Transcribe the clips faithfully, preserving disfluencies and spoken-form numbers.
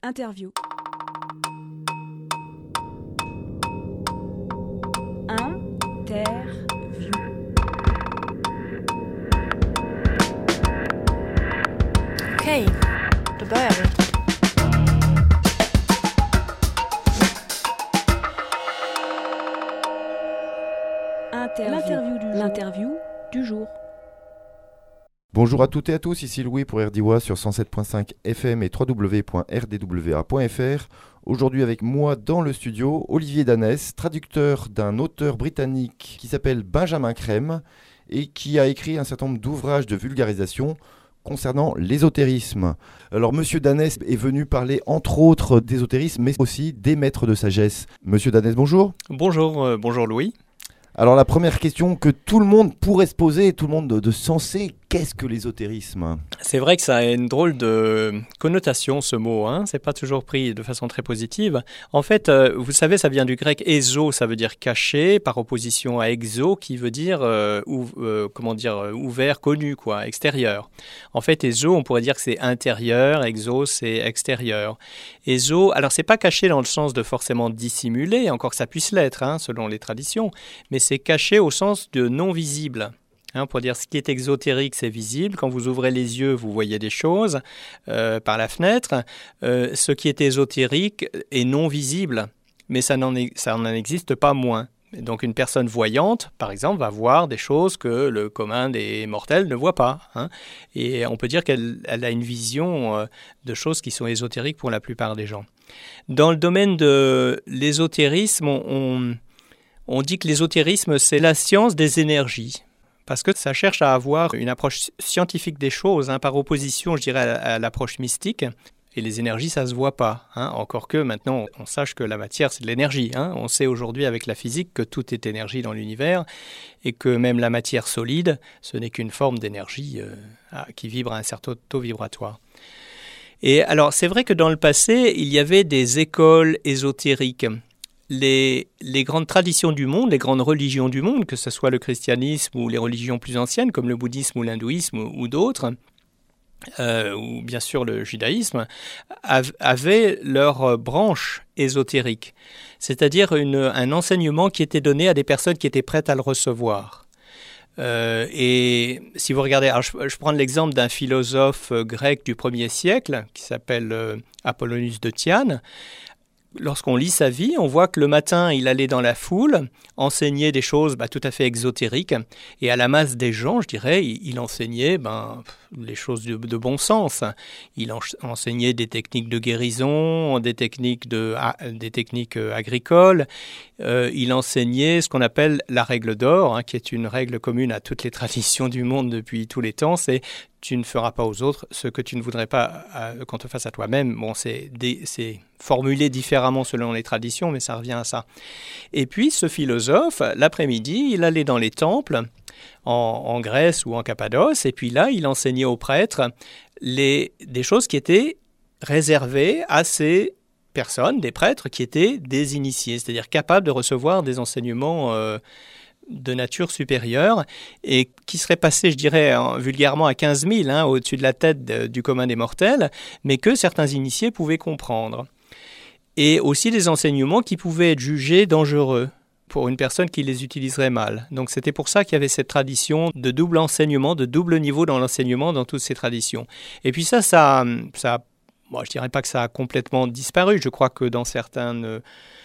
Interview. Interview. Okej, då börjar vi. Interview. L'interview du jour. L'interview du jour. Bonjour à toutes et à tous, ici Louis pour R D W A sur cent sept virgule cinq F M et w w w point r d w a point f r. Aujourd'hui avec moi dans le studio, Olivier Danès, traducteur d'un auteur britannique qui s'appelle Benjamin Crème et qui a écrit un certain nombre d'ouvrages de vulgarisation concernant l'ésotérisme. Alors Monsieur Danès est venu parler entre autres d'ésotérisme mais aussi des maîtres de sagesse. Monsieur Danès, bonjour. Bonjour, euh, bonjour Louis. Alors la première question que tout le monde pourrait se poser, tout le monde de, de sensé, qu'est-ce que l'ésotérisme ? C'est vrai que ça a une drôle de connotation ce mot, hein. C'est pas toujours pris de façon très positive. En fait, euh, vous savez, ça vient du grec éso, ça veut dire caché, par opposition à exo qui veut dire euh, ou, euh, comment dire euh, ouvert, connu, quoi, extérieur. En fait, éso, on pourrait dire que c'est intérieur, exo c'est extérieur. Éso, alors c'est pas caché dans le sens de forcément dissimulé, encore que ça puisse l'être, hein, selon les traditions, mais c'est caché au sens de non visible. Hein, pour dire ce qui est exotérique, c'est visible. Quand vous ouvrez les yeux, vous voyez des choses euh, par la fenêtre. Euh, ce qui est ésotérique est non visible, mais ça n'en, est, ça n'en existe pas moins. Donc une personne voyante, par exemple, va voir des choses que le commun des mortels ne voit pas. Hein. Et on peut dire qu'elle elle a une vision euh, de choses qui sont ésotériques pour la plupart des gens. Dans le domaine de l'ésotérisme, on, on, on dit que l'ésotérisme, c'est la science des énergies. Parce que ça cherche à avoir une approche scientifique des choses, hein, par opposition, je dirais, à, à l'approche mystique. Et les énergies, ça ne se voit pas. Hein, encore que maintenant, on sache que la matière, c'est de l'énergie. Hein. On sait aujourd'hui avec la physique que tout est énergie dans l'univers et que même la matière solide, ce n'est qu'une forme d'énergie euh, qui vibre à un certain taux vibratoire. Et alors, c'est vrai que dans le passé, il y avait des écoles ésotériques. Les, les grandes traditions du monde, les grandes religions du monde, que ce soit le christianisme ou les religions plus anciennes comme le bouddhisme ou l'hindouisme ou, ou d'autres, euh, ou bien sûr le judaïsme, av- avaient leur branche ésotérique, c'est-à-dire une, un enseignement qui était donné à des personnes qui étaient prêtes à le recevoir. Euh, et si vous regardez, alors je, je prends l'exemple d'un philosophe grec du premier siècle qui s'appelle euh, Apollonius de Tyane. Lorsqu'on lit sa vie, on voit que le matin, il allait dans la foule, enseigner des choses bah, tout à fait exotériques. Et à la masse des gens, je dirais, il, il enseignait ben, les choses de, de bon sens. Il en, enseignait des techniques de guérison, des techniques, de, ah, des techniques euh, agricoles. Euh, il enseignait ce qu'on appelle la règle d'or, hein, qui est une règle commune à toutes les traditions du monde depuis tous les temps. C'est tu ne feras pas aux autres ce que tu ne voudrais pas euh, qu'on te fasse à toi-même. Bon, c'est, des, c'est formulé différemment selon les traditions, mais ça revient à ça. Et puis, ce philosophe, l'après-midi, il allait dans les temples en, en Grèce ou en Cappadoce, et puis là, il enseignait aux prêtres les, des choses qui étaient réservées à ces personnes, des prêtres qui étaient des initiés, c'est-à-dire capables de recevoir des enseignements euh, de nature supérieure et qui serait passé, je dirais, hein, vulgairement à quinze mille, hein, au-dessus de la tête de, du commun des mortels, mais que certains initiés pouvaient comprendre. Et aussi des enseignements qui pouvaient être jugés dangereux pour une personne qui les utiliserait mal. Donc c'était pour ça qu'il y avait cette tradition de double enseignement, de double niveau dans l'enseignement dans toutes ces traditions. Et puis ça, ça, ça bon, je dirais pas que ça a complètement disparu. Je crois que dans certaines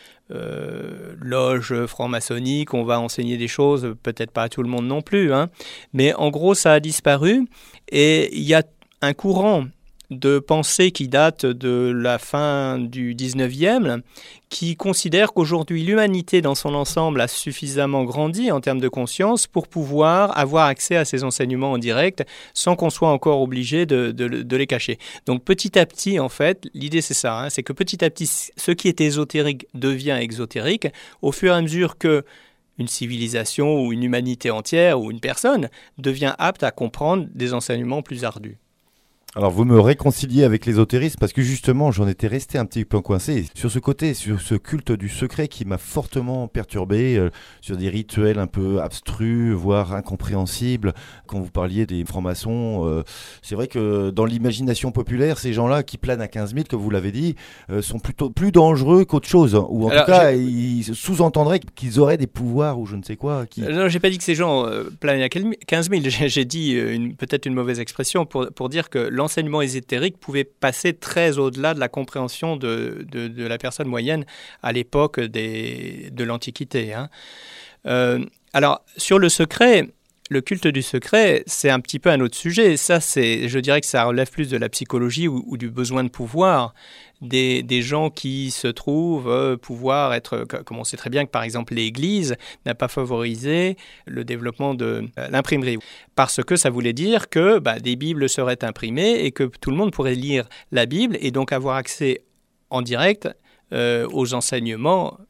Euh, loge franc-maçonnique, on va enseigner des choses, peut-être pas à tout le monde non plus, hein, mais en gros ça a disparu et il y a un courant de pensée qui date de la fin du dix-neuvième qui considère qu'aujourd'hui l'humanité dans son ensemble a suffisamment grandi en termes de conscience pour pouvoir avoir accès à ces enseignements en direct sans qu'on soit encore obligé de, de, de les cacher. Donc petit à petit, en fait, l'idée c'est ça, hein, c'est que petit à petit, ce qui est ésotérique devient exotérique au fur et à mesure que une civilisation ou une humanité entière ou une personne devient apte à comprendre des enseignements plus ardus. Alors vous me réconciliez avec l'ésotérisme parce que justement j'en étais resté un petit peu coincé sur ce côté, sur ce culte du secret qui m'a fortement perturbé, euh, sur des rituels un peu abstrus, voire incompréhensibles. Quand vous parliez des francs-maçons, euh, c'est vrai que dans l'imagination populaire, ces gens-là qui planent à quinze mille, comme vous l'avez dit, euh, sont plutôt plus dangereux qu'autre chose. Ou en Alors, tout cas, j'ai... ils sous-entendraient qu'ils auraient des pouvoirs ou je ne sais quoi. Qui... Non, j'ai pas dit que ces gens euh, planent à quinze mille. J'ai, j'ai dit une, peut-être une mauvaise expression pour, pour dire que l'enseignement ésotérique pouvait passer très au-delà de la compréhension de, de, de la personne moyenne à l'époque des, de l'Antiquité. Hein. Euh, alors, sur le secret, le culte du secret, c'est un petit peu un autre sujet. Ça, c'est, je dirais que ça relève plus de la psychologie ou, ou du besoin de pouvoir des, des gens qui se trouvent euh, pouvoir être, comme on sait très bien que par exemple l'Église n'a pas favorisé le développement de euh, l'imprimerie. Parce que ça voulait dire que bah, des Bibles seraient imprimées et que tout le monde pourrait lire la Bible et donc avoir accès en direct euh, aux enseignements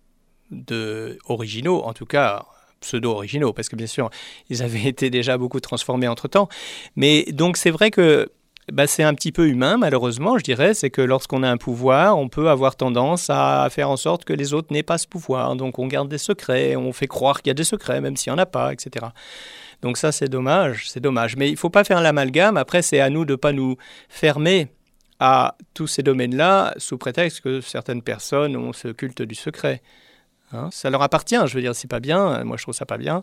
de, originaux, en tout cas pseudo-originaux, parce que bien sûr, ils avaient été déjà beaucoup transformés entre-temps. Mais donc c'est vrai que bah, c'est un petit peu humain, malheureusement, je dirais, c'est que lorsqu'on a un pouvoir, on peut avoir tendance à faire en sorte que les autres n'aient pas ce pouvoir. Donc on garde des secrets, on fait croire qu'il y a des secrets, même s'il n'y en a pas, et cetera. Donc ça, c'est dommage, c'est dommage. Mais il ne faut pas faire l'amalgame. Après, c'est à nous de ne pas nous fermer à tous ces domaines-là, sous prétexte que certaines personnes ont ce culte du secret. Hein, ça leur appartient, je veux dire, c'est pas bien, moi je trouve ça pas bien,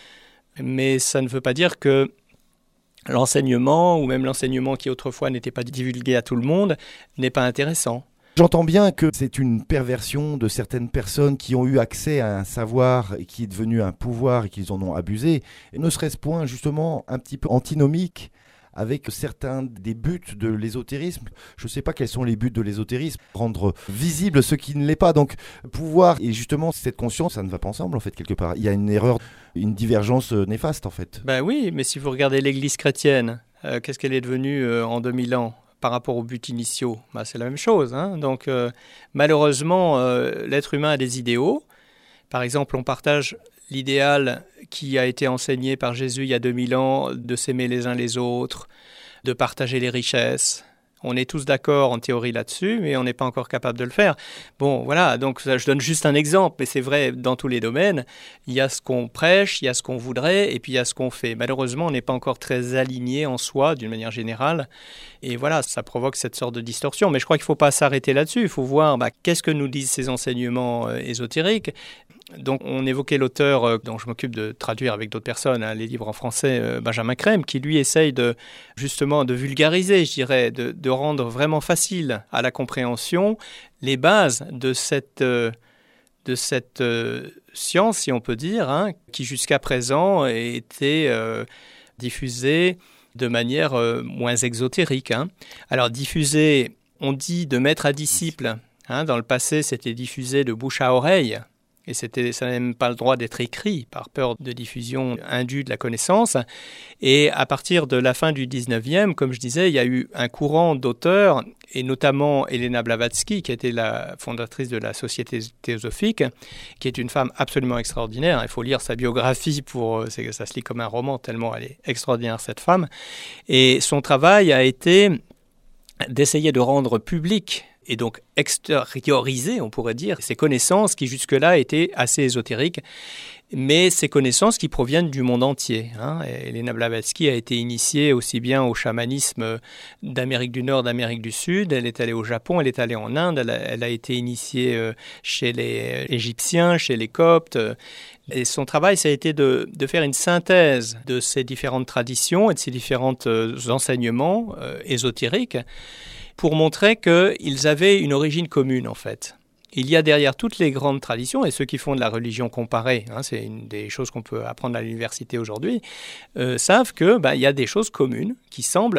mais ça ne veut pas dire que l'enseignement, ou même l'enseignement qui autrefois n'était pas divulgué à tout le monde, n'est pas intéressant. J'entends bien que c'est une perversion de certaines personnes qui ont eu accès à un savoir et qui est devenu un pouvoir et qu'ils en ont abusé, et ne serait-ce point justement un petit peu antinomique avec certains des buts de l'ésotérisme. Je ne sais pas quels sont les buts de l'ésotérisme. Rendre visible ce qui ne l'est pas. Donc, pouvoir et justement cette conscience, ça ne va pas ensemble en fait quelque part. Il y a une erreur, une divergence néfaste en fait. Ben oui, mais si vous regardez l'Église chrétienne, euh, qu'est-ce qu'elle est devenue euh, en deux mille ans par rapport aux buts initiaux? Ben, c'est la même chose. Hein. Donc, euh, malheureusement, euh, l'être humain a des idéaux. Par exemple, on partage l'idéal qui a été enseigné par Jésus il y a deux mille ans, de s'aimer les uns les autres, de partager les richesses. On est tous d'accord en théorie là-dessus, mais on n'est pas encore capable de le faire. Bon, voilà, donc je donne juste un exemple, mais c'est vrai dans tous les domaines. Il y a ce qu'on prêche, il y a ce qu'on voudrait, et puis il y a ce qu'on fait. Malheureusement, on n'est pas encore très aligné en soi, d'une manière générale. Et voilà, ça provoque cette sorte de distorsion. Mais je crois qu'il ne faut pas s'arrêter là-dessus. Il faut voir bah, qu'est-ce que nous disent ces enseignements euh, ésotériques. Donc, on évoquait l'auteur euh, dont je m'occupe de traduire avec d'autres personnes, hein, les livres en français, euh, Benjamin Crème, qui lui essaye de, justement de vulgariser, je dirais, de, de rendre vraiment facile à la compréhension les bases de cette, euh, de cette euh, science, si on peut dire, hein, qui jusqu'à présent était euh, diffusée de manière euh, moins exotérique. Hein. Alors, diffusée, on dit de maître à disciple. Hein, dans le passé, c'était diffusé de bouche à oreille. Et c'était, ça n'a même pas le droit d'être écrit par peur de diffusion indue de la connaissance. Et à partir de la fin du dix-neuvième, comme je disais, il y a eu un courant d'auteurs, et notamment Elena Blavatsky, qui était la fondatrice de la Société théosophique, qui est une femme absolument extraordinaire. Il faut lire sa biographie, pour, c'est, ça se lit comme un roman, tellement elle est extraordinaire, cette femme. Et son travail a été d'essayer de rendre public et donc extérioriser, on pourrait dire, ces connaissances qui jusque-là étaient assez ésotériques, mais ces connaissances qui proviennent du monde entier. Hein. Elena Blavatsky a été initiée aussi bien au chamanisme d'Amérique du Nord, d'Amérique du Sud, elle est allée au Japon, elle est allée en Inde, elle a, elle a été initiée chez les Égyptiens, chez les Coptes. Et son travail, ça a été de, de faire une synthèse de ces différentes traditions et de ces différents enseignements euh, ésotériques, pour montrer qu'ils avaient une origine commune, en fait. Il y a derrière toutes les grandes traditions, et ceux qui font de la religion comparée, hein, c'est une des choses qu'on peut apprendre à l'université aujourd'hui, euh, savent qu'il bah, y a des choses communes qui semblent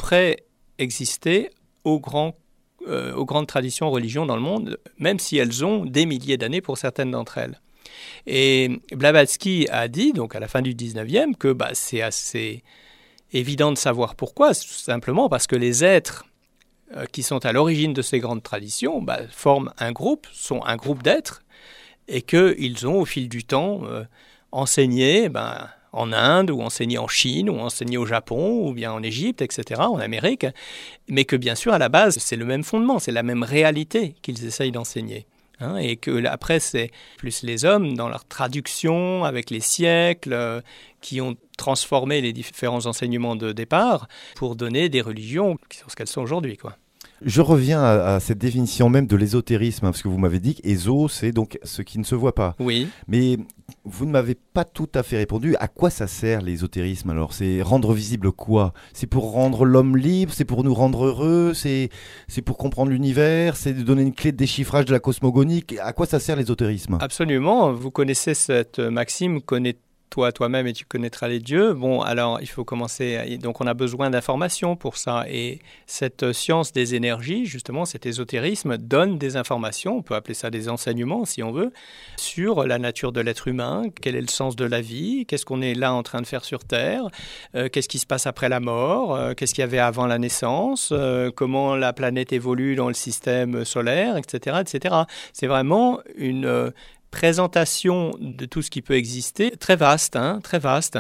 préexister aux, grands, euh, aux grandes traditions religions dans le monde, même si elles ont des milliers d'années pour certaines d'entre elles. Et Blavatsky a dit, donc à la fin du dix-neuvième, que bah, c'est assez évident de savoir pourquoi, simplement parce que les êtres qui sont à l'origine de ces grandes traditions, bah, forment un groupe, sont un groupe d'êtres, et qu'ils ont, au fil du temps, euh, enseigné, bah, en Inde, ou enseigné en Chine, ou enseigné au Japon, ou bien en Égypte, et cetera, en Amérique, mais que bien sûr, à la base, c'est le même fondement, c'est la même réalité qu'ils essayent d'enseigner. Hein, et que après, c'est plus les hommes, dans leur traduction, avec les siècles, euh, qui ont transformé les différents enseignements de départ pour donner des religions qui sont ce qu'elles sont aujourd'hui, quoi. Je reviens à, à cette définition même de l'ésotérisme, hein, parce que vous m'avez dit qu'éso, c'est donc ce qui ne se voit pas. Oui. Mais vous ne m'avez pas tout à fait répondu. À quoi ça sert l'ésotérisme alors ? C'est rendre visible quoi ? C'est pour rendre l'homme libre ? C'est pour nous rendre heureux ? C'est, c'est pour comprendre l'univers ? C'est de donner une clé de déchiffrage de la cosmogonie ? À quoi ça sert l'ésotérisme ? Absolument. Vous connaissez cette maxime, connais toi toi-même et tu connaîtras les dieux. Bon, alors il faut commencer. Donc on a besoin d'informations pour ça. Et cette science des énergies, justement, cet ésotérisme donne des informations, on peut appeler ça des enseignements si on veut, sur la nature de l'être humain, quel est le sens de la vie, qu'est-ce qu'on est là en train de faire sur Terre, euh, qu'est-ce qui se passe après la mort, euh, qu'est-ce qu'il y avait avant la naissance, euh, comment la planète évolue dans le système solaire, et cetera, et cetera. C'est vraiment une euh, présentation de tout ce qui peut exister, très vaste, hein, très vaste,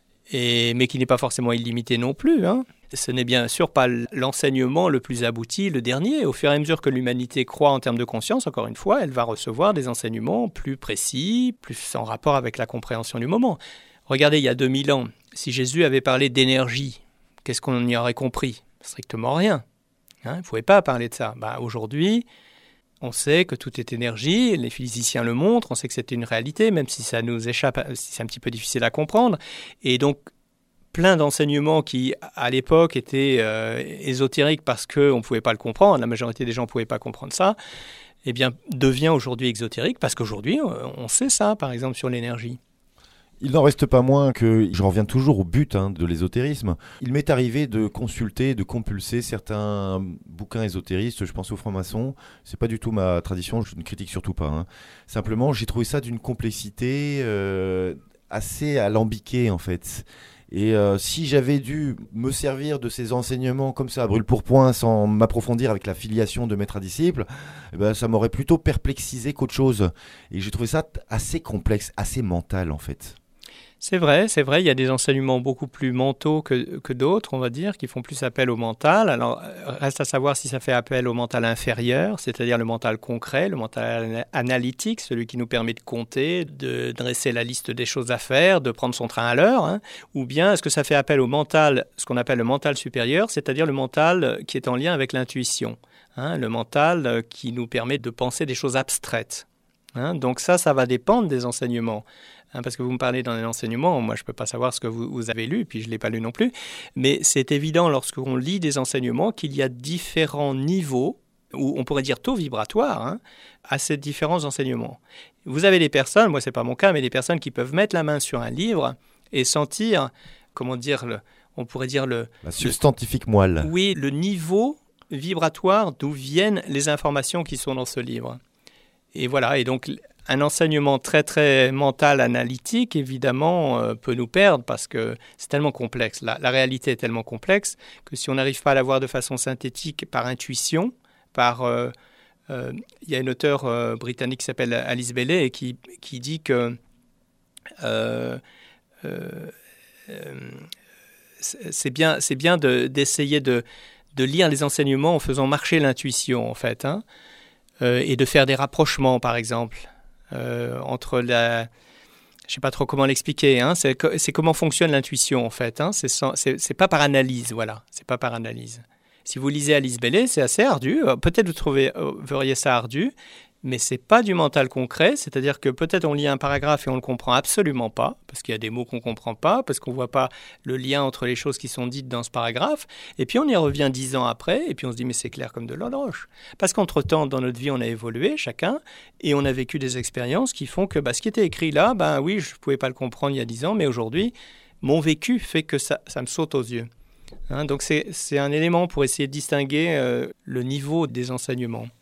et, mais qui n'est pas forcément illimité non plus. Hein. Ce n'est bien sûr pas l'enseignement le plus abouti, le dernier. Au fur et à mesure que l'humanité croît en termes de conscience, encore une fois, elle va recevoir des enseignements plus précis, plus en rapport avec la compréhension du moment. Regardez, il y a deux mille ans, si Jésus avait parlé d'énergie, qu'est-ce qu'on y aurait compris ? Strictement rien. Hein, il ne pouvait pas parler de ça. Bah, aujourd'hui, on sait que tout est énergie, les physiciens le montrent, on sait que c'est une réalité, même si ça nous échappe, si c'est un petit peu difficile à comprendre. Et donc, plein d'enseignements qui, à l'époque, étaient euh, ésotériques parce qu'on ne pouvait pas le comprendre, la majorité des gens ne pouvaient pas comprendre ça, eh bien, devient aujourd'hui exotérique parce qu'aujourd'hui, on sait ça, par exemple, sur l'énergie. Il n'en reste pas moins que, je reviens toujours au but hein, de l'ésotérisme, il m'est arrivé de consulter, de compulser certains bouquins ésotéristes, je pense aux francs-maçons, c'est pas du tout ma tradition, je ne critique surtout pas. Hein. Simplement, j'ai trouvé ça d'une complexité euh, assez alambiquée en fait. Et euh, si j'avais dû me servir de ces enseignements comme ça, à brûle-pourpoint, sans m'approfondir avec la filiation de maître à disciple, eh ben, ça m'aurait plutôt perplexisé qu'autre chose. Et j'ai trouvé ça assez complexe, assez mental en fait. C'est vrai, c'est vrai, il y a des enseignements beaucoup plus mentaux que, que d'autres, on va dire, qui font plus appel au mental. Alors, reste à savoir si ça fait appel au mental inférieur, c'est-à-dire le mental concret, le mental analytique, celui qui nous permet de compter, de dresser la liste des choses à faire, de prendre son train à l'heure, hein, ou bien est-ce que ça fait appel au mental, ce qu'on appelle le mental supérieur, c'est-à-dire le mental qui est en lien avec l'intuition, hein, le mental qui nous permet de penser des choses abstraites. Hein, donc ça, ça va dépendre des enseignements. Hein, parce que vous me parlez d'un enseignement, moi je ne peux pas savoir ce que vous, vous avez lu, puis je ne l'ai pas lu non plus, mais c'est évident lorsqu'on lit des enseignements qu'il y a différents niveaux, ou on pourrait dire taux vibratoires, hein, à ces différents enseignements. Vous avez des personnes, moi ce n'est pas mon cas, mais des personnes qui peuvent mettre la main sur un livre et sentir, comment dire, le, on pourrait dire le... La substantifique moelle. Oui, le niveau vibratoire d'où viennent les informations qui sont dans ce livre. Et voilà, et donc un enseignement très très mental, analytique, évidemment, euh, peut nous perdre parce que c'est tellement complexe. La, la réalité est tellement complexe que si on n'arrive pas à la voir de façon synthétique, par intuition, par... Euh, euh, il y a une auteure euh, britannique qui s'appelle Alice Bailey et qui, qui dit que euh, euh, euh, c'est bien, c'est bien de, d'essayer de, de lire les enseignements en faisant marcher l'intuition, en fait, hein, euh, et de faire des rapprochements, par exemple. Euh, entre la... Je ne sais pas trop comment l'expliquer, hein. c'est, c'est comment fonctionne l'intuition en fait, hein. c'est, sans, c'est, c'est pas par analyse, voilà, c'est pas par analyse. Si vous lisez Alice Bailey, c'est assez ardu, peut-être vous trouvez, vous verriez ça ardu, mais c'est pas du mental concret, c'est-à-dire que peut-être on lit un paragraphe et on le comprend absolument pas, parce qu'il y a des mots qu'on comprend pas, parce qu'on voit pas le lien entre les choses qui sont dites dans ce paragraphe, et puis on y revient dix ans après, et puis on se dit mais c'est clair comme de l'eau de roche. Parce qu'entre-temps, dans notre vie, on a évolué chacun, et on a vécu des expériences qui font que bah, ce qui était écrit là, ben oui, je pouvais pas le comprendre il y a dix ans, mais aujourd'hui, mon vécu fait que ça, ça me saute aux yeux. Hein, donc c'est, c'est un élément pour essayer de distinguer euh, le niveau des enseignements.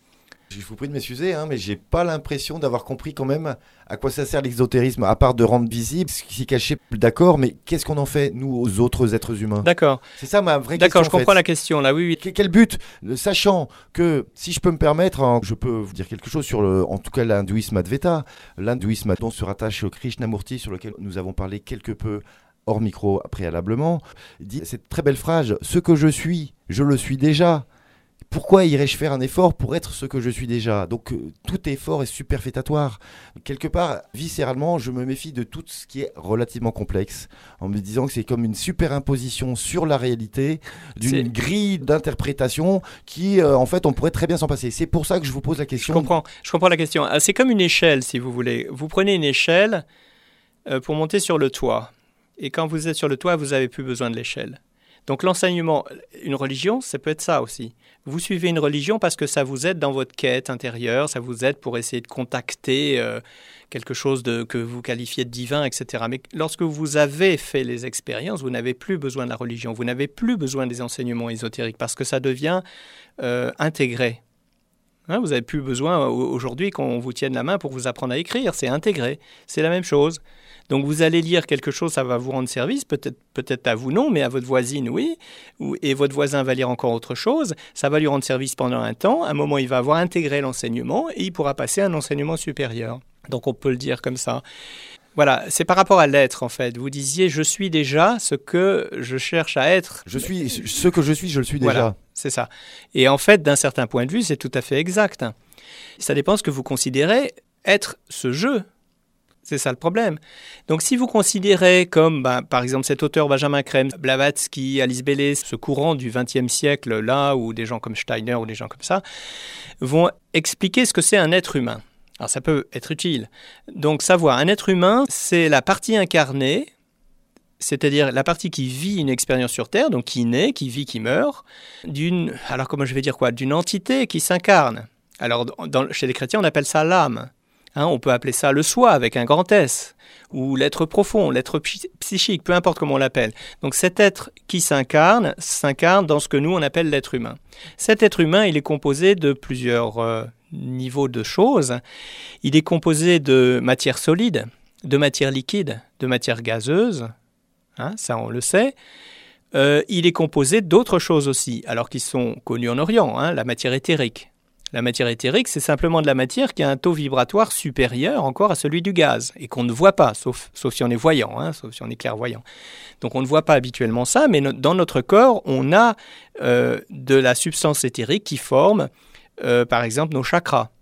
Je vous prie de m'excuser, hein, mais j'ai pas l'impression d'avoir compris quand même à quoi ça sert l'exotérisme, à part de rendre visible ce qui est caché. D'accord, mais qu'est-ce qu'on en fait, nous, aux autres êtres humains ? D'accord. C'est ça ma vraie D'accord, question. je comprends en fait. la question là, oui, oui. Quel but ? Sachant que, si je peux me permettre, hein, je peux vous dire quelque chose sur, le, en tout cas, l'hindouisme Advaita. L'hindouisme dont se rattache Krishnamurti, sur lequel nous avons parlé quelque peu hors micro préalablement, dit cette très belle phrase « Ce que je suis, je le suis déjà ». Pourquoi irais-je faire un effort pour être ce que je suis déjà ? Donc, euh, tout effort est superfétatoire. Quelque part, viscéralement, je me méfie de tout ce qui est relativement complexe, en me disant que c'est comme une superimposition sur la réalité, d'une C'est... grille d'interprétation qui, euh, en fait, on pourrait très bien s'en passer. C'est pour ça que je vous pose la question. Je comprends, je comprends la question. Ah, c'est comme une échelle, si vous voulez. Vous prenez une échelle euh, pour monter sur le toit. Et quand vous êtes sur le toit, vous n'avez plus besoin de l'échelle. Donc l'enseignement, une religion, ça peut être ça aussi. Vous suivez une religion parce que ça vous aide dans votre quête intérieure, ça vous aide pour essayer de contacter euh, quelque chose de, que vous qualifiez de divin, et cetera. Mais lorsque vous avez fait les expériences, vous n'avez plus besoin de la religion, vous n'avez plus besoin des enseignements ésotériques parce que ça devient euh, intégré. Hein, vous n'avez plus besoin aujourd'hui qu'on vous tienne la main pour vous apprendre à écrire, c'est intégré, c'est la même chose. Donc vous allez lire quelque chose, ça va vous rendre service, peut-être, peut-être à vous non, mais à votre voisine oui, et votre voisin va lire encore autre chose, ça va lui rendre service pendant un temps, à un moment il va avoir intégré l'enseignement et il pourra passer à un enseignement supérieur. Donc on peut le dire comme ça. Voilà, c'est par rapport à l'être en fait. Vous disiez, je suis déjà ce que je cherche à être. Je suis ce que je suis, je le suis déjà. Voilà, c'est ça. Et en fait, d'un certain point de vue, c'est tout à fait exact. Ça dépend de ce que vous considérez être ce jeu. C'est ça le problème. Donc si vous considérez comme, bah, par exemple, cet auteur Benjamin Crème, Blavatsky, Alice Bailey, ce courant du vingtième siècle, là, où des gens comme Steiner ou des gens comme ça, vont expliquer ce que c'est un être humain. Alors ça peut être utile. Donc savoir, un être humain, c'est la partie incarnée, c'est-à-dire la partie qui vit une expérience sur Terre, donc qui naît, qui vit, qui meurt, d'une, alors comment je vais dire quoi, d'une entité qui s'incarne. Alors dans, chez les chrétiens, on appelle ça l'âme. Hein, on peut appeler ça le soi avec un grand S, ou l'être profond, l'être psychique, peu importe comment on l'appelle. Donc cet être qui s'incarne, s'incarne dans ce que nous on appelle l'être humain. Cet être humain, il est composé de plusieurs euh, niveaux de choses. Il est composé de matière solide, de matière liquide, de matière gazeuse, hein, ça on le sait. Euh, il est composé d'autres choses aussi, alors qui sont connues en Orient, hein, la matière éthérique. La matière éthérique, c'est simplement de la matière qui a un taux vibratoire supérieur encore à celui du gaz et qu'on ne voit pas, sauf, sauf si on est voyant, hein, sauf si on est clairvoyant. Donc on ne voit pas habituellement ça, mais no- dans notre corps, on a euh, de la substance éthérique qui forme, euh, par exemple, nos chakras.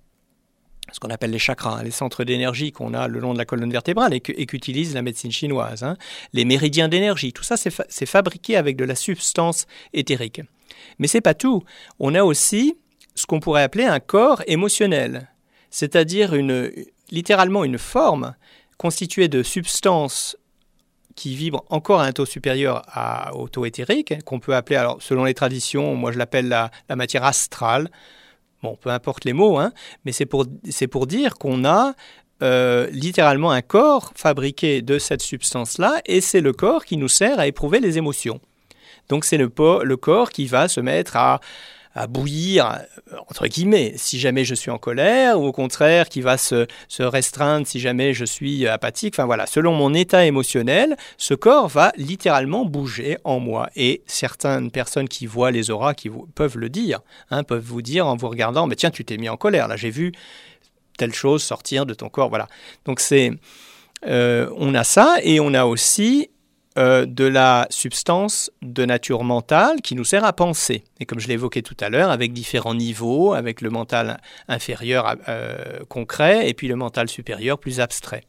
Ce qu'on appelle les chakras, hein, les centres d'énergie qu'on a le long de la colonne vertébrale et, que, et qu'utilise la médecine chinoise. Hein. Les méridiens d'énergie, tout ça, c'est, fa- c'est fabriqué avec de la substance éthérique. Mais c'est pas tout. On a aussi ce qu'on pourrait appeler un corps émotionnel, c'est-à-dire une, littéralement une forme constituée de substances qui vibrent encore à un taux supérieur à, au taux éthérique, qu'on peut appeler, alors selon les traditions, moi je l'appelle la, la matière astrale, bon, peu importe les mots, hein, mais c'est pour, c'est pour dire qu'on a euh, littéralement un corps fabriqué de cette substance-là, et c'est le corps qui nous sert à éprouver les émotions. Donc c'est le, le corps qui va se mettre à à bouillir, entre guillemets, si jamais je suis en colère, ou au contraire, qui va se, se restreindre si jamais je suis apathique. Enfin voilà, selon mon état émotionnel, ce corps va littéralement bouger en moi. Et certaines personnes qui voient les auras qui vous, peuvent le dire, hein, peuvent vous dire en vous regardant, mais tiens, tu t'es mis en colère, là j'ai vu telle chose sortir de ton corps. Voilà. Donc c'est, euh, on a ça, et on a aussi Euh, de la substance de nature mentale qui nous sert à penser. Et comme je l'ai évoqué tout à l'heure, avec différents niveaux, avec le mental inférieur euh, concret et puis le mental supérieur plus abstrait.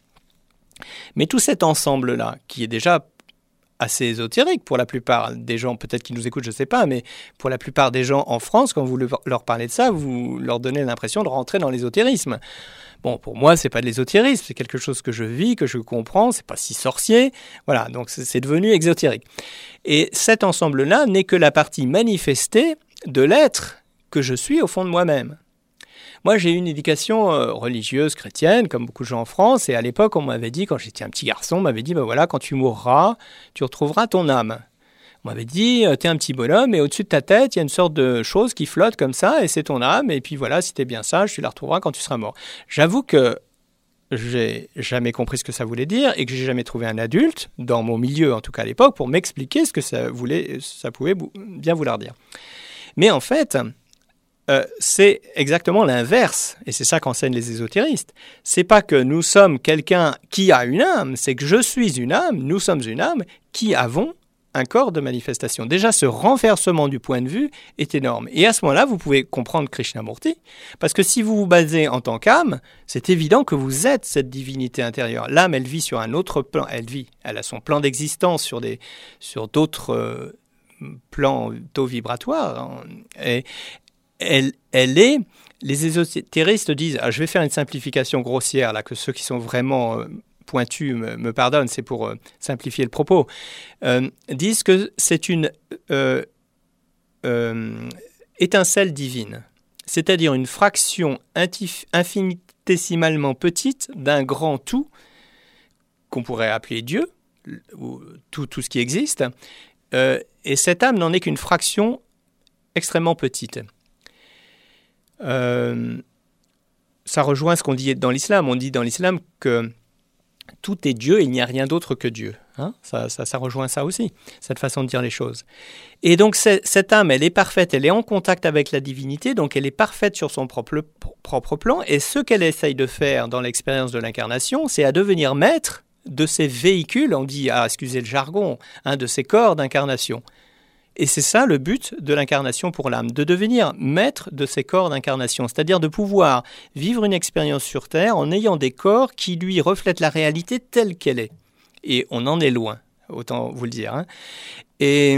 Mais tout cet ensemble-là, qui est déjà assez ésotérique pour la plupart des gens, peut-être qui nous écoutent, je ne sais pas, mais pour la plupart des gens en France, quand vous leur parlez de ça, vous leur donnez l'impression de rentrer dans l'ésotérisme. Bon, pour moi, c'est pas de l'ésotérisme, c'est quelque chose que je vis, que je comprends, c'est pas si sorcier. Voilà, donc c'est, c'est devenu exotérique. Et cet ensemble-là n'est que la partie manifestée de l'être que je suis au fond de moi-même. Moi, j'ai eu une éducation euh, religieuse, chrétienne, comme beaucoup de gens en France, et à l'époque, on m'avait dit, quand j'étais un petit garçon, on m'avait dit, ben voilà, quand tu mourras, tu retrouveras ton âme. On m'avait dit, euh, t'es un petit bonhomme et au-dessus de ta tête, il y a une sorte de chose qui flotte comme ça et c'est ton âme. Et puis voilà, si t'es bien sage, tu la retrouveras quand tu seras mort. J'avoue que j'ai jamais compris ce que ça voulait dire et que j'ai jamais trouvé un adulte, dans mon milieu en tout cas à l'époque, pour m'expliquer ce que ça, voulait, ça pouvait bien vouloir dire. Mais en fait, euh, c'est exactement l'inverse, et c'est ça qu'enseignent les ésotéristes. C'est pas que nous sommes quelqu'un qui a une âme, c'est que je suis une âme, nous sommes une âme qui avons un corps de manifestation. Déjà, ce renversement du point de vue est énorme. Et à ce moment-là, vous pouvez comprendre Krishnamurti, parce que si vous vous basez en tant qu'âme, c'est évident que vous êtes cette divinité intérieure. L'âme, elle vit sur un autre plan. Elle vit, elle a son plan d'existence sur, des, sur d'autres euh, plans taux vibratoires. Et elle, elle est... Les ésotéristes disent, ah, je vais faire une simplification grossière, là, que ceux qui sont vraiment... Euh, pointu me, me pardonne, c'est pour euh, simplifier le propos, euh, disent que c'est une euh, euh, étincelle divine, c'est-à-dire une fraction intif- infinitésimalement petite d'un grand tout qu'on pourrait appeler Dieu, ou tout, tout ce qui existe, euh, et cette âme n'en est qu'une fraction extrêmement petite. Euh, ça rejoint ce qu'on dit dans l'islam. On dit dans l'islam que tout est Dieu et il n'y a rien d'autre que Dieu. Hein, ça, ça, ça rejoint ça aussi, cette façon de dire les choses. Et donc, cette âme, elle est parfaite, elle est en contact avec la divinité, donc elle est parfaite sur son propre, propre plan. Et ce qu'elle essaye de faire dans l'expérience de l'incarnation, c'est à devenir maître de ces véhicules, on dit, ah, excusez le jargon, hein, de ces corps d'incarnation. Et c'est ça le but de l'incarnation pour l'âme, de devenir maître de ces corps d'incarnation, c'est-à-dire de pouvoir vivre une expérience sur Terre en ayant des corps qui lui reflètent la réalité telle qu'elle est. Et on en est loin, autant vous le dire. Hein. Et,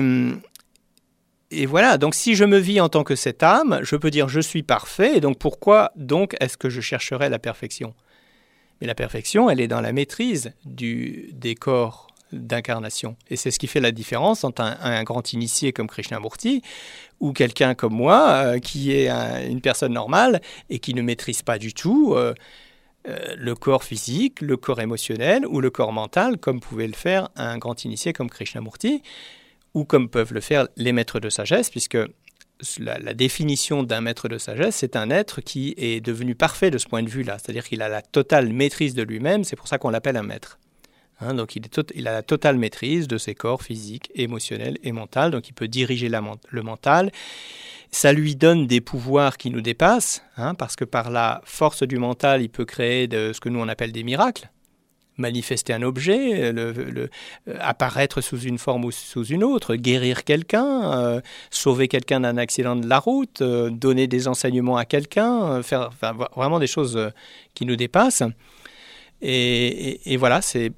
et voilà, donc si je me vis en tant que cette âme, je peux dire je suis parfait, et donc pourquoi donc est-ce que je chercherais la perfection ? Mais la perfection, elle est dans la maîtrise du, des corps d'incarnation. Et c'est ce qui fait la différence entre un, un grand initié comme Krishnamurti ou quelqu'un comme moi euh, qui est un, une personne normale et qui ne maîtrise pas du tout euh, euh, le corps physique, le corps émotionnel ou le corps mental comme pouvait le faire un grand initié comme Krishnamurti ou comme peuvent le faire les maîtres de sagesse, puisque la, la définition d'un maître de sagesse, c'est un être qui est devenu parfait de ce point de vue-là, c'est-à-dire qu'il a la totale maîtrise de lui-même, c'est pour ça qu'on l'appelle un maître. Hein, donc il, est tot- il a la totale maîtrise de ses corps physiques, émotionnels et mentaux, donc il peut diriger la, le mental. Ça lui donne des pouvoirs qui nous dépassent, hein, parce que par la force du mental, il peut créer de, ce que nous on appelle des miracles, manifester un objet, le, le, euh, apparaître sous une forme ou sous une autre, guérir quelqu'un, euh, sauver quelqu'un d'un accident de la route, euh, donner des enseignements à quelqu'un, euh, faire enfin, vraiment des choses euh, qui nous dépassent. Et, et, et voilà, c'est...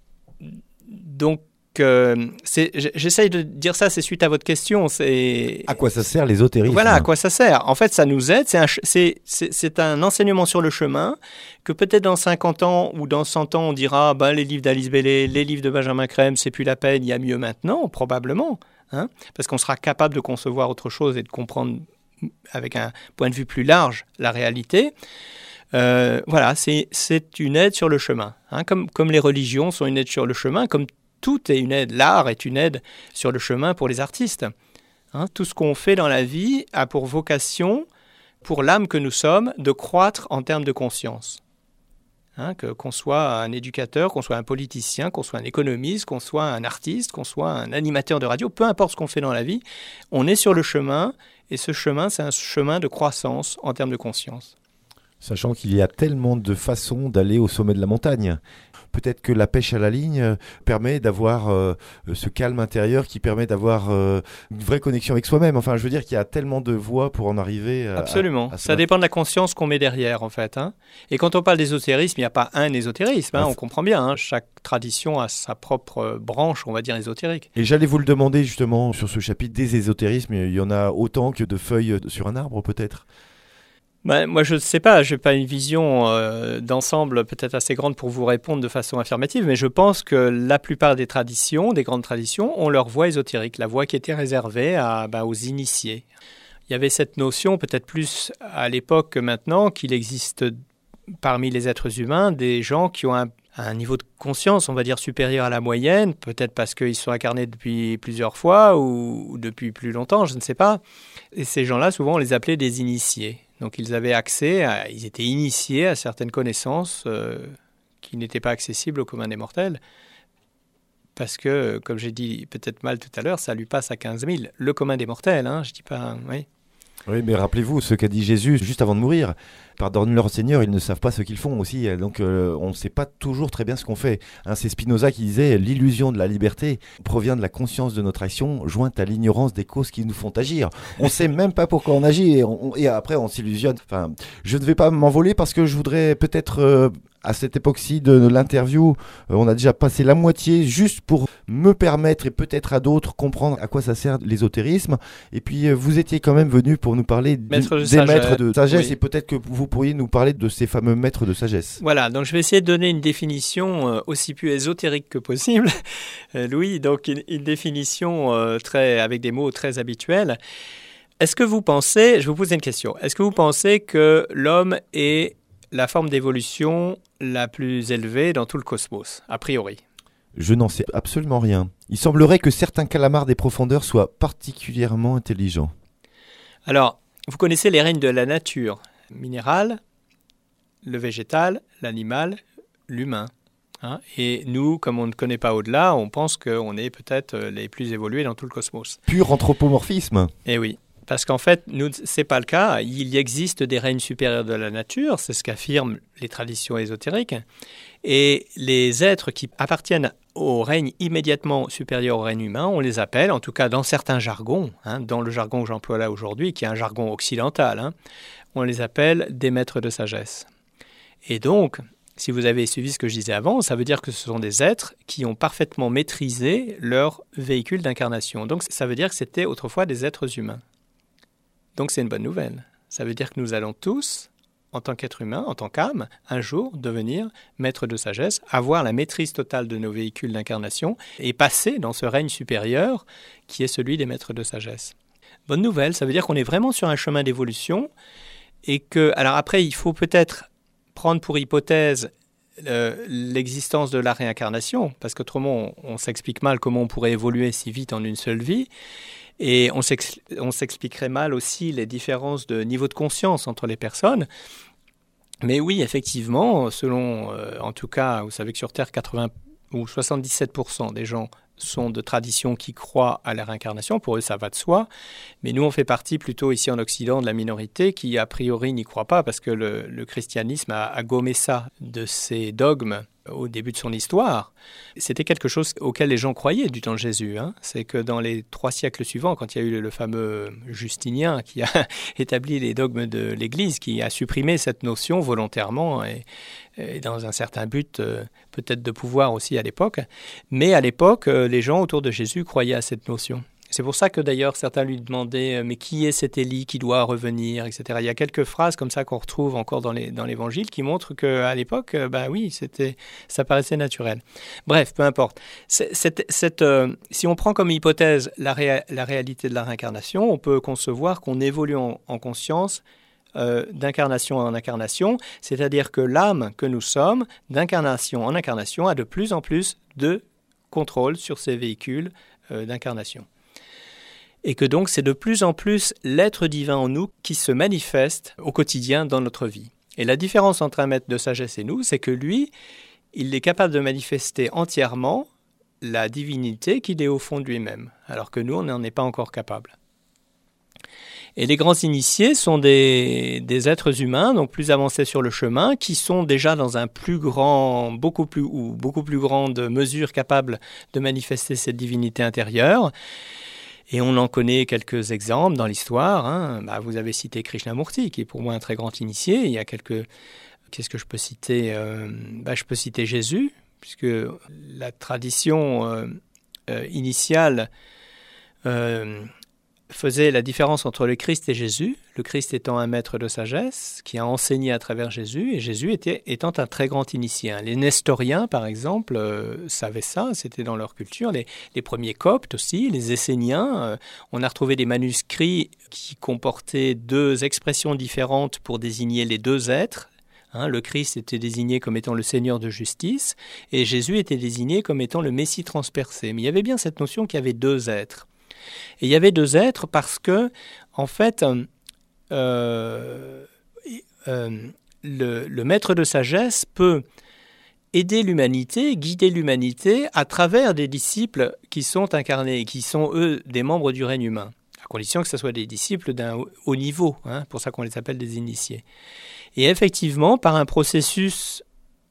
Donc, euh, c'est, j'essaye de dire ça, c'est suite à votre question. C'est... À quoi ça sert l'ésotérisme ? Voilà, à quoi ça sert. En fait, ça nous aide. C'est un, c'est, c'est, c'est un enseignement sur le chemin que peut-être dans cinquante ans ou dans cent ans, on dira bah, les livres d'Alice Bailey, les livres de Benjamin Crème, c'est plus la peine, il y a mieux maintenant, probablement. Hein, parce qu'on sera capable de concevoir autre chose et de comprendre avec un point de vue plus large la réalité. Euh, voilà, c'est, c'est une aide sur le chemin. Hein, comme, comme les religions sont une aide sur le chemin, comme tout est une aide, l'art est une aide sur le chemin pour les artistes. Hein, tout ce qu'on fait dans la vie a pour vocation, pour l'âme que nous sommes, de croître en termes de conscience. Hein, que, qu'on soit un éducateur, qu'on soit un politicien, qu'on soit un économiste, qu'on soit un artiste, qu'on soit un animateur de radio, peu importe ce qu'on fait dans la vie, on est sur le chemin, et ce chemin, c'est un chemin de croissance en termes de conscience. Sachant qu'il y a tellement de façons d'aller au sommet de la montagne. Peut-être que la pêche à la ligne permet d'avoir euh, ce calme intérieur qui permet d'avoir euh, une vraie connexion avec soi-même. Enfin, je veux dire qu'il y a tellement de voies pour en arriver à... Absolument. À, à ça dépend de la conscience qu'on met derrière, en fait. Hein. Et quand on parle d'ésotérisme, il n'y a pas un ésotérisme. Hein, on comprend bien. Hein. Chaque tradition a sa propre branche, on va dire, ésotérique. Et j'allais vous le demander, justement, sur ce chapitre des ésotérismes. Il y en a autant que de feuilles sur un arbre, peut-être ? Ben, moi, je ne sais pas, je n'ai pas une vision euh, d'ensemble peut-être assez grande pour vous répondre de façon affirmative, mais je pense que la plupart des traditions, des grandes traditions, ont leur voie ésotérique, la voie qui était réservée à, ben, aux initiés. Il y avait cette notion, peut-être plus à l'époque que maintenant, qu'il existe parmi les êtres humains des gens qui ont un, à un niveau de conscience, on va dire, supérieur à la moyenne, peut-être parce qu'ils sont incarnés depuis plusieurs fois ou, ou depuis plus longtemps, je ne sais pas. Et ces gens-là, souvent, on les appelait des initiés. Donc, ils avaient accès, à, ils étaient initiés à certaines connaissances euh, qui n'étaient pas accessibles au commun des mortels. Parce que, comme j'ai dit peut-être mal tout à l'heure, ça lui passe à quinze mille. Le commun des mortels, hein, je dis pas... Oui. Oui, mais rappelez-vous ce qu'a dit Jésus juste avant de mourir. Pardonne-leur, Seigneur, ils ne savent pas ce qu'ils font aussi. Donc, euh, on ne sait pas toujours très bien ce qu'on fait. Hein, c'est Spinoza qui disait « L'illusion de la liberté provient de la conscience de notre action, jointe à l'ignorance des causes qui nous font agir. » On ne sait même pas pourquoi on agit et, on, et après, on s'illusionne. Enfin, je ne vais pas m'envoler parce que je voudrais peut-être... Euh, à cette époque-ci de l'interview, euh, on a déjà passé la moitié juste pour me permettre et peut-être à d'autres comprendre à quoi ça sert l'ésotérisme. Et puis euh, vous étiez quand même venu pour nous parler de, Maître de des sagesse. maîtres de sagesse Oui. Et peut-être que vous pourriez nous parler de ces fameux maîtres de sagesse. Voilà, donc je vais essayer de donner une définition euh, aussi plus ésotérique que possible. Euh, Louis, donc une, une définition euh, très, avec des mots très habituels. Est-ce que vous pensez, je vous pose une question, est-ce que vous pensez que l'homme est la forme d'évolution la plus élevée dans tout le cosmos, a priori? Je n'en sais absolument rien. Il semblerait que certains calamars des profondeurs soient particulièrement intelligents. Alors, vous connaissez les règnes de la nature, minéral, le végétal, l'animal, l'humain. Hein, et nous, comme on ne connaît pas au-delà, on pense qu'on est peut-être les plus évolués dans tout le cosmos. Pur anthropomorphisme. Eh oui. Parce qu'en fait, nous, ce n'est pas le cas. Il existe des règnes supérieurs de la nature, c'est ce qu'affirment les traditions ésotériques. Et les êtres qui appartiennent au règne immédiatement supérieur au règne humain, on les appelle, en tout cas dans certains jargons, hein, dans le jargon que j'emploie là aujourd'hui, qui est un jargon occidental, hein, on les appelle des maîtres de sagesse. Et donc, si vous avez suivi ce que je disais avant, ça veut dire que ce sont des êtres qui ont parfaitement maîtrisé leur véhicule d'incarnation. Donc ça veut dire que c'était autrefois des êtres humains. Donc c'est une bonne nouvelle. Ça veut dire que nous allons tous, en tant qu'êtres humains, en tant qu'âme, un jour devenir maîtres de sagesse, avoir la maîtrise totale de nos véhicules d'incarnation et passer dans ce règne supérieur qui est celui des maîtres de sagesse. Bonne nouvelle, ça veut dire qu'on est vraiment sur un chemin d'évolution et que, alors après, il faut peut-être prendre pour hypothèse euh, l'existence de la réincarnation, parce qu'autrement, on, on s'explique mal comment on pourrait évoluer si vite en une seule vie. Et on, s'ex- on s'expliquerait mal aussi les différences de niveau de conscience entre les personnes. Mais oui, effectivement, selon, euh, en tout cas, vous savez que sur Terre, quatre-vingts ou soixante-dix-sept pour cent des gens sont de traditions qui croient à la réincarnation. Pour eux, ça va de soi. Mais nous, on fait partie plutôt ici en Occident de la minorité qui, a priori, n'y croit pas parce que le, le christianisme a, a gommé ça de ses dogmes au début de son histoire. C'était quelque chose auquel les gens croyaient du temps de Jésus. Hein. C'est que dans les trois siècles suivants, quand il y a eu le fameux Justinien qui a établi les dogmes de l'Église, qui a supprimé cette notion volontairement et, et dans un certain but euh, peut-être de pouvoir aussi à l'époque. Mais à l'époque, euh, les gens autour de Jésus croyaient à cette notion. C'est pour ça que d'ailleurs certains lui demandaient « mais qui est cet Élie qui doit revenir ?» et cetera. Il y a quelques phrases comme ça qu'on retrouve encore dans, les, dans l'Évangile qui montrent qu'à l'époque, euh, ben oui, c'était, ça paraissait naturel. Bref, peu importe. C'est, c'est, c'est, euh, si on prend comme hypothèse la, ré, la réalité de la réincarnation, on peut concevoir qu'on évolue en, en conscience euh, d'incarnation en incarnation, c'est-à-dire que l'âme que nous sommes, d'incarnation en incarnation, a de plus en plus de contrôle sur ses véhicules euh, d'incarnation. Et que donc c'est de plus en plus l'être divin en nous qui se manifeste au quotidien dans notre vie. Et la différence entre un maître de sagesse et nous, c'est que lui, il est capable de manifester entièrement la divinité qu'il est au fond de lui-même, alors que nous, on n'en est pas encore capable. Et les grands initiés sont des, des êtres humains, donc plus avancés sur le chemin, qui sont déjà dans un plus grand, beaucoup plus, ou beaucoup plus grande mesure capables de manifester cette divinité intérieure. Et on en connaît quelques exemples dans l'histoire. Hein. Bah, vous avez cité Krishnamurti, qui est pour moi un très grand initié. Il y a quelques... Qu'est-ce que je peux citer euh, bah, Je peux citer Jésus, puisque la tradition euh, euh, initiale euh, faisait la différence entre le Christ et Jésus, le Christ étant un maître de sagesse qui a enseigné à travers Jésus, et Jésus était, étant un très grand initié. Les Nestoriens, par exemple, euh, savaient ça, c'était dans leur culture. Les, les premiers Coptes aussi, les Esséniens, euh, on a retrouvé des manuscrits qui comportaient deux expressions différentes pour désigner les deux êtres, Hein, le Christ était désigné comme étant le Seigneur de justice et Jésus était désigné comme étant le Messie transpercé. Mais il y avait bien cette notion qu'il y avait deux êtres. Et il y avait deux êtres parce que, en fait, euh, euh, le, le maître de sagesse peut aider l'humanité, guider l'humanité à travers des disciples qui sont incarnés, qui sont, eux, des membres du règne humain, à condition que ce soit des disciples d'un haut niveau, hein, pour ça qu'on les appelle des initiés. Et effectivement, par un processus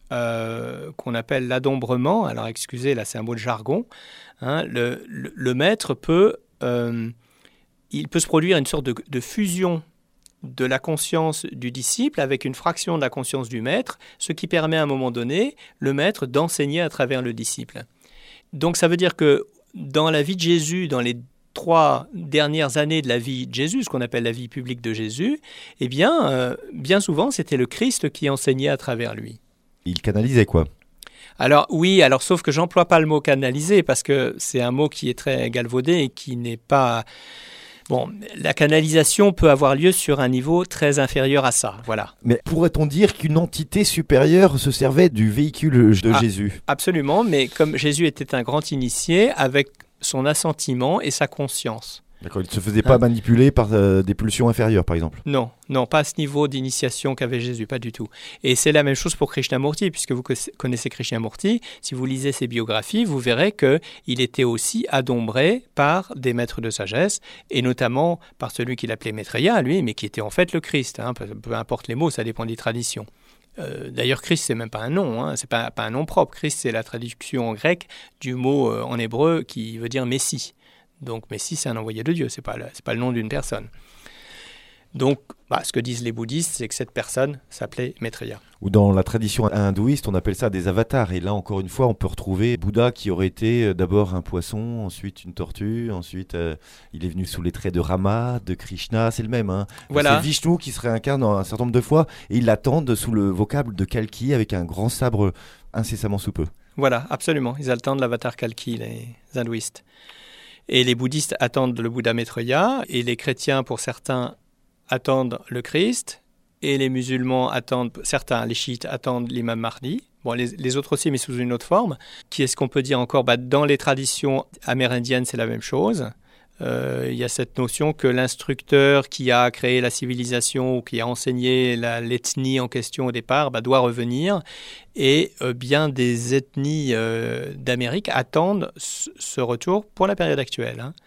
euh, qu'on appelle l'adombrement, alors excusez, là c'est un mot de jargon, hein, le, le, le maître peut, euh, il peut se produire une sorte de, de fusion de la conscience du disciple avec une fraction de la conscience du maître, ce qui permet à un moment donné, le maître d'enseigner à travers le disciple. Donc ça veut dire que dans la vie de Jésus, dans les trois dernières années de la vie de Jésus, ce qu'on appelle la vie publique de Jésus, eh bien, euh, bien souvent, c'était le Christ qui enseignait à travers lui. Il canalisait quoi ? Alors oui, alors sauf que j'emploie pas le mot canaliser parce que c'est un mot qui est très galvaudé et qui n'est pas... Bon, la canalisation peut avoir lieu sur un niveau très inférieur à ça, voilà. Mais pourrait-on dire qu'une entité supérieure se servait du véhicule de ah, Jésus ? Absolument, mais comme Jésus était un grand initié, avec son assentiment et sa conscience. D'accord, il ne se faisait pas hein? manipuler par euh, des pulsions inférieures, par exemple ? Non, non, pas à ce niveau d'initiation qu'avait Jésus, pas du tout. Et c'est la même chose pour Krishnamurti, puisque vous connaissez Krishnamurti. Si vous lisez ses biographies, vous verrez qu'il était aussi adombré par des maîtres de sagesse, et notamment par celui qu'il appelait Maitreya, lui, mais qui était en fait le Christ. Hein, peu, peu importe les mots, ça dépend des traditions. Euh, d'ailleurs, Christ, c'est même pas un nom, hein, c'est pas, pas un nom propre. Christ, c'est la traduction en grec du mot euh, en hébreu qui veut dire Messie. Donc Messie, c'est un envoyé de Dieu, ce n'est pas, pas le nom d'une personne. Donc, bah, ce que disent les bouddhistes, c'est que cette personne s'appelait Maitreya. Ou dans la tradition hindouiste, on appelle ça des avatars. Et là, encore une fois, on peut retrouver Bouddha qui aurait été d'abord un poisson, ensuite une tortue, ensuite euh, il est venu sous les traits de Rama, de Krishna, c'est le même. Hein. Voilà. C'est Vishnu qui se réincarne un certain nombre de fois et ils l'attendent sous le vocable de Kalki avec un grand sabre incessamment sous peu. Voilà, absolument. Ils attendent l'avatar Kalki, les hindouistes. Et les bouddhistes attendent le Bouddha Maitreya, et les chrétiens, pour certains, attendent le Christ, et les musulmans attendent, certains, les chiites, attendent l'imam Mahdi. Bon, les, les autres aussi, mais sous une autre forme. Qui est-ce qu'on peut dire encore ? Bah, dans les traditions amérindiennes, c'est la même chose. Euh, il y a cette notion que l'instructeur qui a créé la civilisation ou qui a enseigné la, l'ethnie en question au départ bah, doit revenir. Et euh, bien des ethnies euh, d'Amérique attendent ce, ce retour pour la période actuelle. Hein.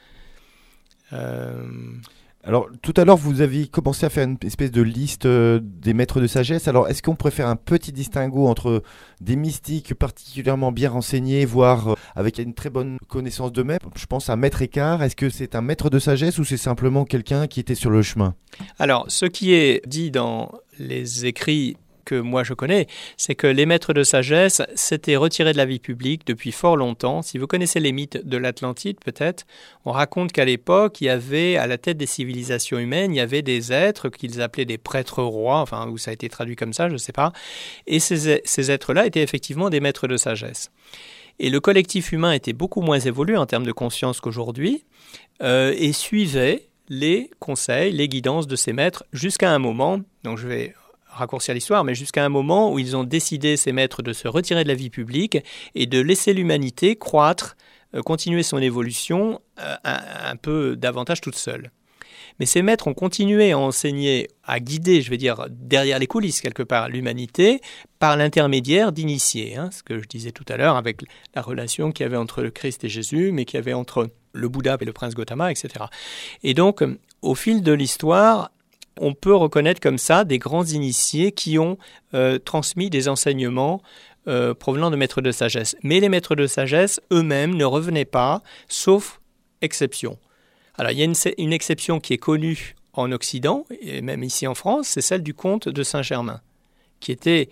Euh... Alors, tout à l'heure, vous aviez commencé à faire une espèce de liste euh, des maîtres de sagesse. Alors, est-ce qu'on pourrait faire un petit distinguo entre des mystiques particulièrement bien renseignés, voire euh, avec une très bonne connaissance d'eux-mêmes ? Je pense à Maître Eckhart. Est-ce que c'est un maître de sagesse ou c'est simplement quelqu'un qui était sur le chemin ? Alors, ce qui est dit dans les écrits que moi je connais, c'est que les maîtres de sagesse s'étaient retirés de la vie publique depuis fort longtemps. Si vous connaissez les mythes de l'Atlantide, peut-être, on raconte qu'à l'époque, il y avait, à la tête des civilisations humaines, il y avait des êtres qu'ils appelaient des prêtres rois, enfin, où ça a été traduit comme ça, je ne sais pas. Et ces, ces êtres-là étaient effectivement des maîtres de sagesse. Et le collectif humain était beaucoup moins évolué en termes de conscience qu'aujourd'hui, euh, et suivait les conseils, les guidances de ces maîtres jusqu'à un moment, donc je vais raccourcir l'histoire, mais jusqu'à un moment où ils ont décidé, ces maîtres, de se retirer de la vie publique et de laisser l'humanité croître, euh, continuer son évolution euh, un, un peu davantage toute seule. Mais ces maîtres ont continué à enseigner, à guider, je vais dire, derrière les coulisses, quelque part, l'humanité, par l'intermédiaire d'initiés. Hein, ce que je disais tout à l'heure, avec la relation qu'il y avait entre le Christ et Jésus, mais qu'il y avait entre le Bouddha et le prince Gautama, et cetera. Et donc, au fil de l'histoire, on peut reconnaître comme ça des grands initiés qui ont euh, transmis des enseignements euh, provenant de maîtres de sagesse. Mais les maîtres de sagesse eux-mêmes ne revenaient pas, sauf exception. Alors il y a une, une exception qui est connue en Occident, et même ici en France, c'est celle du comte de Saint-Germain, qui était,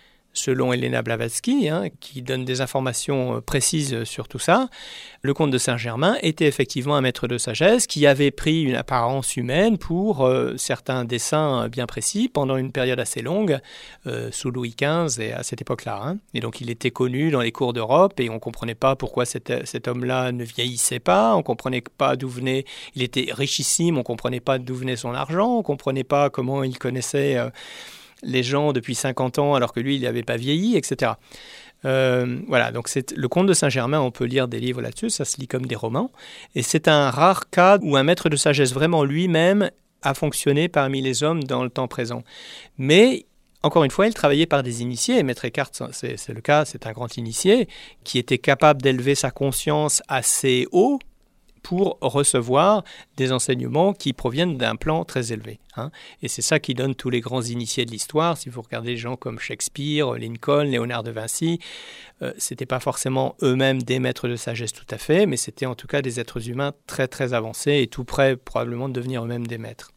selon Elena Blavatsky, hein, qui donne des informations précises sur tout ça, le comte de Saint-Germain était effectivement un maître de sagesse qui avait pris une apparence humaine pour euh, certains dessins bien précis pendant une période assez longue, euh, sous Louis quinze et à cette époque-là. Hein. Et donc il était connu dans les cours d'Europe et on ne comprenait pas pourquoi cet, cet homme-là ne vieillissait pas, on ne comprenait pas d'où venait, il était richissime, on ne comprenait pas d'où venait son argent, on ne comprenait pas comment il connaissait... Euh, les gens depuis cinquante ans alors que lui, il n'avait pas vieilli, et cetera. Euh, voilà, donc c'est le conte de Saint-Germain, on peut lire des livres là-dessus, ça se lit comme des romans, et c'est un rare cas où un maître de sagesse vraiment lui-même a fonctionné parmi les hommes dans le temps présent. Mais, encore une fois, il travaillait par des initiés, Maître Eckhart, c'est, c'est le cas, c'est un grand initié, qui était capable d'élever sa conscience assez haut, pour recevoir des enseignements qui proviennent d'un plan très élevé. Hein. Et c'est ça qui donne tous les grands initiés de l'histoire. Si vous regardez des gens comme Shakespeare, Lincoln, Léonard de Vinci, euh, ce n'étaient pas forcément eux-mêmes des maîtres de sagesse tout à fait, mais c'était en tout cas des êtres humains très très avancés et tout près probablement de devenir eux-mêmes des maîtres.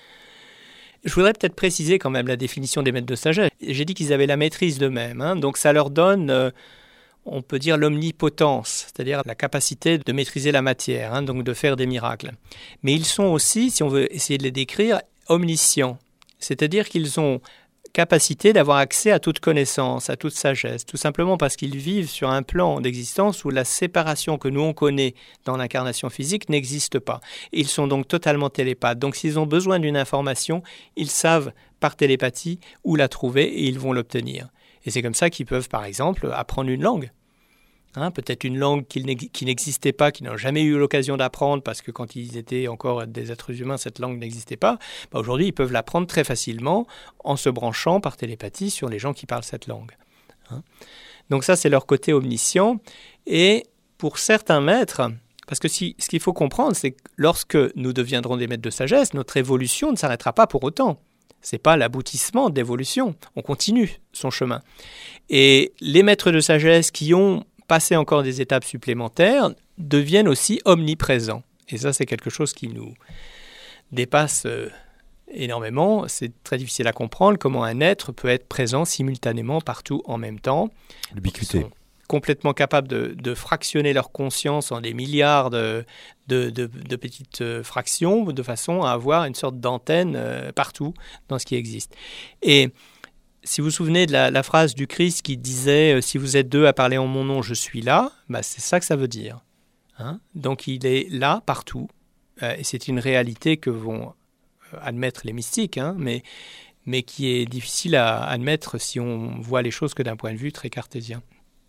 Je voudrais peut-être préciser quand même la définition des maîtres de sagesse. J'ai dit qu'ils avaient la maîtrise d'eux-mêmes, hein, donc ça leur donne... Euh, on peut dire l'omnipotence, c'est-à-dire la capacité de maîtriser la matière, hein, donc de faire des miracles. Mais ils sont aussi, si on veut essayer de les décrire, omniscients, c'est-à-dire qu'ils ont capacité d'avoir accès à toute connaissance, à toute sagesse, tout simplement parce qu'ils vivent sur un plan d'existence où la séparation que nous on connaît dans l'incarnation physique n'existe pas. Ils sont donc totalement télépathes. Donc s'ils ont besoin d'une information, ils savent par télépathie où la trouver et ils vont l'obtenir. Et c'est comme ça qu'ils peuvent, par exemple, apprendre une langue. Hein, peut-être une langue qui n'existait pas, qu'ils n'ont jamais eu l'occasion d'apprendre, parce que quand ils étaient encore des êtres humains, cette langue n'existait pas. Bah aujourd'hui, ils peuvent l'apprendre très facilement en se branchant par télépathie sur les gens qui parlent cette langue. Hein. Donc ça, c'est leur côté omniscient. Et pour certains maîtres, parce que si, ce qu'il faut comprendre, c'est que lorsque nous deviendrons des maîtres de sagesse, notre évolution ne s'arrêtera pas pour autant. Ce n'est pas l'aboutissement de l'évolution. On continue son chemin. Et les maîtres de sagesse qui ont passé encore des étapes supplémentaires deviennent aussi omniprésents. Et ça, c'est quelque chose qui nous dépasse euh, énormément. C'est très difficile à comprendre comment un être peut être présent simultanément partout en même temps. L'ubiquité. Ils sont complètement capables de, de fractionner leur conscience en des milliards de, de, de, de petites fractions de façon à avoir une sorte d'antenne euh, partout dans ce qui existe. Et si vous vous souvenez de la, la phrase du Christ qui disait euh, « Si vous êtes deux à parler en mon nom, je suis là bah, », c'est ça que ça veut dire. Hein? Donc il est là partout euh, et c'est une réalité que vont admettre les mystiques, hein, mais, mais qui est difficile à admettre si on voit les choses que d'un point de vue très cartésien.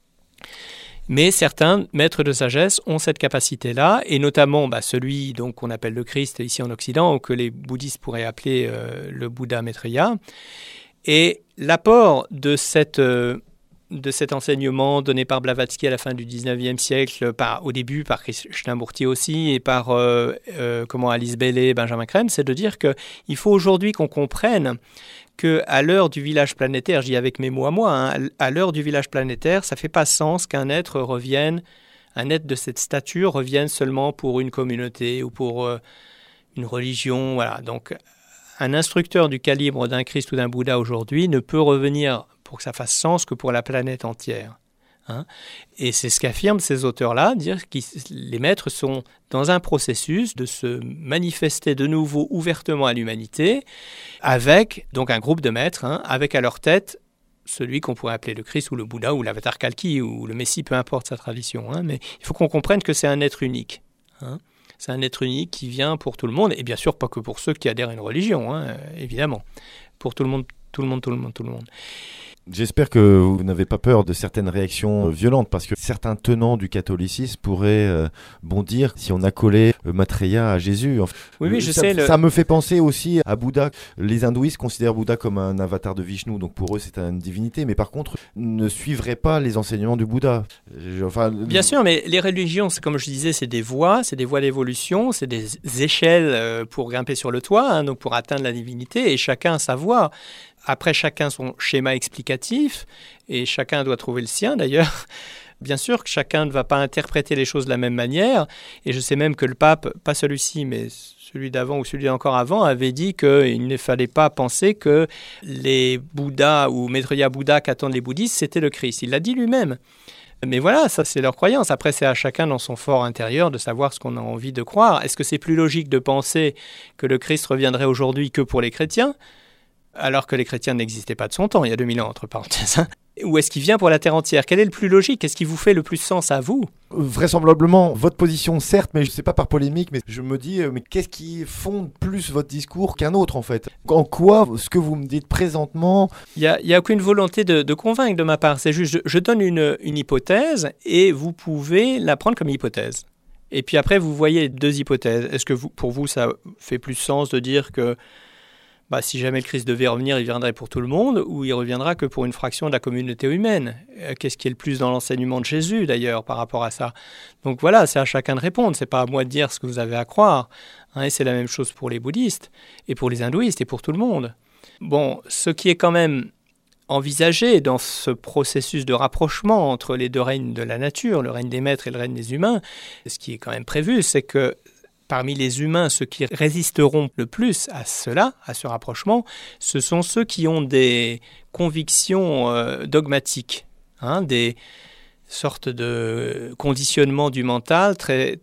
Mais certains maîtres de sagesse ont cette capacité-là, et notamment bah, celui donc, qu'on appelle le Christ ici en Occident, ou que les bouddhistes pourraient appeler euh, le Bouddha Maitreya. Et l'apport de, cette, euh, de cet enseignement donné par Blavatsky à la fin du dix-neuvième siècle, par, au début par Krishnamurti aussi, et par euh, euh, comment, Alice Bailey et Benjamin Crème, c'est de dire qu'il faut aujourd'hui qu'on comprenne qu'à l'heure du village planétaire, je dis avec mes mots à moi, hein, à l'heure du village planétaire, ça ne fait pas sens qu'un être revienne, un être de cette stature revienne seulement pour une communauté ou pour euh, une religion. Voilà. Donc, un instructeur du calibre d'un Christ ou d'un Bouddha aujourd'hui ne peut revenir pour que ça fasse sens que pour la planète entière. Hein. Et c'est ce qu'affirment ces auteurs-là, dire que les maîtres sont dans un processus de se manifester de nouveau ouvertement à l'humanité, avec donc un groupe de maîtres, hein, avec à leur tête celui qu'on pourrait appeler le Christ ou le Bouddha ou l'avatar Kalki ou le Messie, peu importe sa tradition. Hein, mais il faut qu'on comprenne que c'est un être unique. Hein. C'est un être unique qui vient pour tout le monde, et bien sûr pas que pour ceux qui adhèrent à une religion, hein, évidemment. Pour tout le monde, tout le monde, tout le monde, tout le monde. J'espère que vous n'avez pas peur de certaines réactions violentes, parce que certains tenants du catholicisme pourraient euh, bondir si on accolait euh, Maitreya à Jésus. Enfin, oui, oui, je ça, sais. Le... Ça me fait penser aussi à Bouddha. Les hindouistes considèrent Bouddha comme un avatar de Vishnu, donc pour eux c'est une divinité, mais par contre ne suivraient pas les enseignements du Bouddha. Je, enfin, Bien sûr, mais les religions, c'est, comme je disais, c'est des voies, c'est des voies d'évolution, c'est des échelles euh, pour grimper sur le toit, hein, donc pour atteindre la divinité, et chacun a sa voie. Après, chacun son schéma explicatif, et chacun doit trouver le sien d'ailleurs. Bien sûr que chacun ne va pas interpréter les choses de la même manière, et je sais même que le pape, pas celui-ci, mais celui d'avant ou celui d'encore avant, avait dit qu'il ne fallait pas penser que les Bouddhas ou Maitreya Bouddha qu'attendent les bouddhistes, c'était le Christ. Il l'a dit lui-même. Mais voilà, ça c'est leur croyance. Après, c'est à chacun dans son fort intérieur de savoir ce qu'on a envie de croire. Est-ce que c'est plus logique de penser que le Christ reviendrait aujourd'hui que pour les chrétiens ? alors que les chrétiens n'existaient pas de son temps, il y a deux mille ans, entre parenthèses. Hein. Ou est-ce qu'il vient pour la terre entière ? Quel est le plus logique ? Qu'est-ce qui vous fait le plus sens à vous ? Vraisemblablement, votre position, certes, mais je ne sais pas par polémique, mais je me dis, mais qu'est-ce qui fonde plus votre discours qu'un autre, en fait ? En quoi, ce que vous me dites présentement... Il n'y a, a aucune volonté de, de convaincre de ma part. C'est juste, je, je donne une, une hypothèse et vous pouvez la prendre comme hypothèse. Et puis après, vous voyez deux hypothèses. Est-ce que vous, pour vous, ça fait plus sens de dire que bah, si jamais le Christ devait revenir, il viendrait pour tout le monde, ou il reviendra que pour une fraction de la communauté humaine ? Qu'est-ce qui est le plus dans l'enseignement de Jésus, d'ailleurs, par rapport à ça ? Donc voilà, c'est à chacun de répondre. Ce n'est pas à moi de dire ce que vous avez à croire. Hein, et c'est la même chose pour les bouddhistes, et pour les hindouistes, et pour tout le monde. Bon, ce qui est quand même envisagé dans ce processus de rapprochement entre les deux règnes de la nature, le règne des maîtres et le règne des humains, ce qui est quand même prévu, c'est que parmi les humains, ceux qui résisteront le plus à cela, à ce rapprochement, ce sont ceux qui ont des convictions euh, dogmatiques, hein, des sortes de conditionnements du mental, très,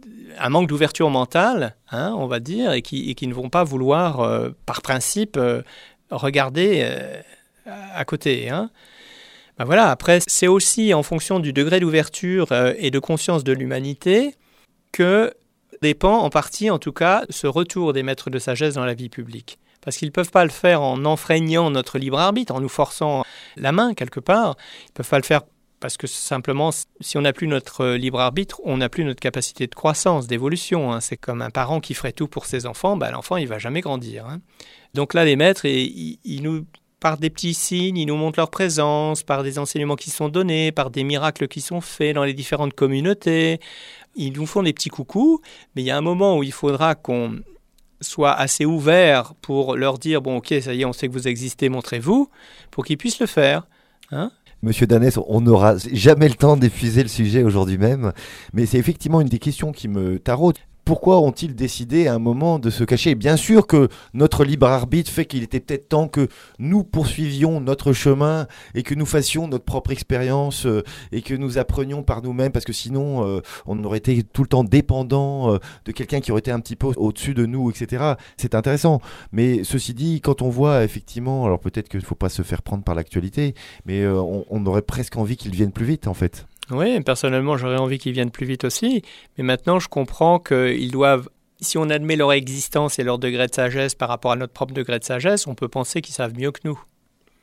un manque d'ouverture mentale, hein, on va dire, et qui, et qui ne vont pas vouloir, euh, par principe, euh, regarder euh, à côté. Hein. Ben voilà, après, c'est aussi en fonction du degré d'ouverture euh, et de conscience de l'humanité que dépend en partie, en tout cas, ce retour des maîtres de sagesse dans la vie publique. Parce qu'ils ne peuvent pas le faire en enfreignant notre libre arbitre, en nous forçant la main quelque part. Ils ne peuvent pas le faire parce que simplement, si on n'a plus notre libre arbitre, on n'a plus notre capacité de croissance, d'évolution. Hein. C'est comme un parent qui ferait tout pour ses enfants, ben, l'enfant il ne va jamais grandir. Hein. Donc là, les maîtres, ils, ils nous... par des petits signes, ils nous montrent leur présence, par des enseignements qui sont donnés, par des miracles qui sont faits dans les différentes communautés. Ils nous font des petits coucous, mais il y a un moment où il faudra qu'on soit assez ouvert pour leur dire « Bon, ok, ça y est, on sait que vous existez, montrez-vous », pour qu'ils puissent le faire. Hein ? Monsieur Danès, on n'aura jamais le temps d'épuiser le sujet aujourd'hui même, mais c'est effectivement une des questions qui me taraude. Pourquoi ont-ils décidé à un moment de se cacher ? Bien sûr que notre libre arbitre fait qu'il était peut-être temps que nous poursuivions notre chemin et que nous fassions notre propre expérience euh, et que nous apprenions par nous-mêmes, parce que sinon euh, on aurait été tout le temps dépendant euh, de quelqu'un qui aurait été un petit peu au-dessus de nous, et cetera. C'est intéressant. Mais ceci dit, quand on voit effectivement, alors peut-être qu'il ne faut pas se faire prendre par l'actualité, mais euh, on, on aurait presque envie qu'ils viennent plus vite en fait. Oui, personnellement, j'aurais envie qu'ils viennent plus vite aussi. Mais maintenant, je comprends qu'ils doivent, si on admet leur existence et leur degré de sagesse par rapport à notre propre degré de sagesse, on peut penser qu'ils savent mieux que nous. Hein ?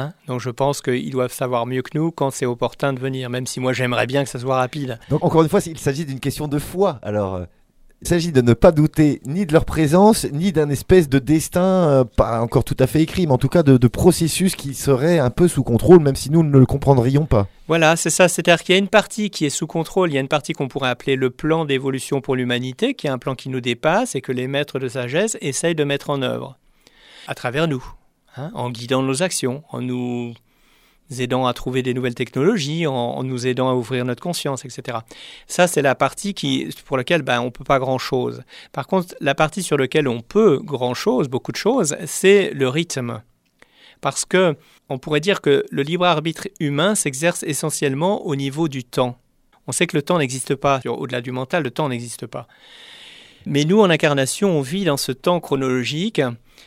Donc je pense qu'ils doivent savoir mieux que nous quand c'est opportun de venir, même si moi j'aimerais bien que ça soit rapide. Donc encore une fois, il s'agit d'une question de foi. Alors, euh, il s'agit de ne pas douter ni de leur présence, ni d'un espèce de destin, euh, pas encore tout à fait écrit, mais en tout cas de, de processus qui serait un peu sous contrôle, même si nous ne le comprendrions pas. Voilà, c'est ça. C'est-à-dire qu'il y a une partie qui est sous contrôle, il y a une partie qu'on pourrait appeler le plan d'évolution pour l'humanité, qui est un plan qui nous dépasse et que les maîtres de sagesse essayent de mettre en œuvre à travers nous, hein, en guidant nos actions, en nous aidant à trouver des nouvelles technologies, en, en nous aidant à ouvrir notre conscience, et cetera. Ça, c'est la partie qui, pour laquelle ben, on ne peut pas grand-chose. Par contre, la partie sur laquelle on peut grand-chose, beaucoup de choses, c'est le rythme. Parce que on pourrait dire que le libre arbitre humain s'exerce essentiellement au niveau du temps. On sait que le temps n'existe pas. Au-delà du mental, le temps n'existe pas. Mais nous, en incarnation, on vit dans ce temps chronologique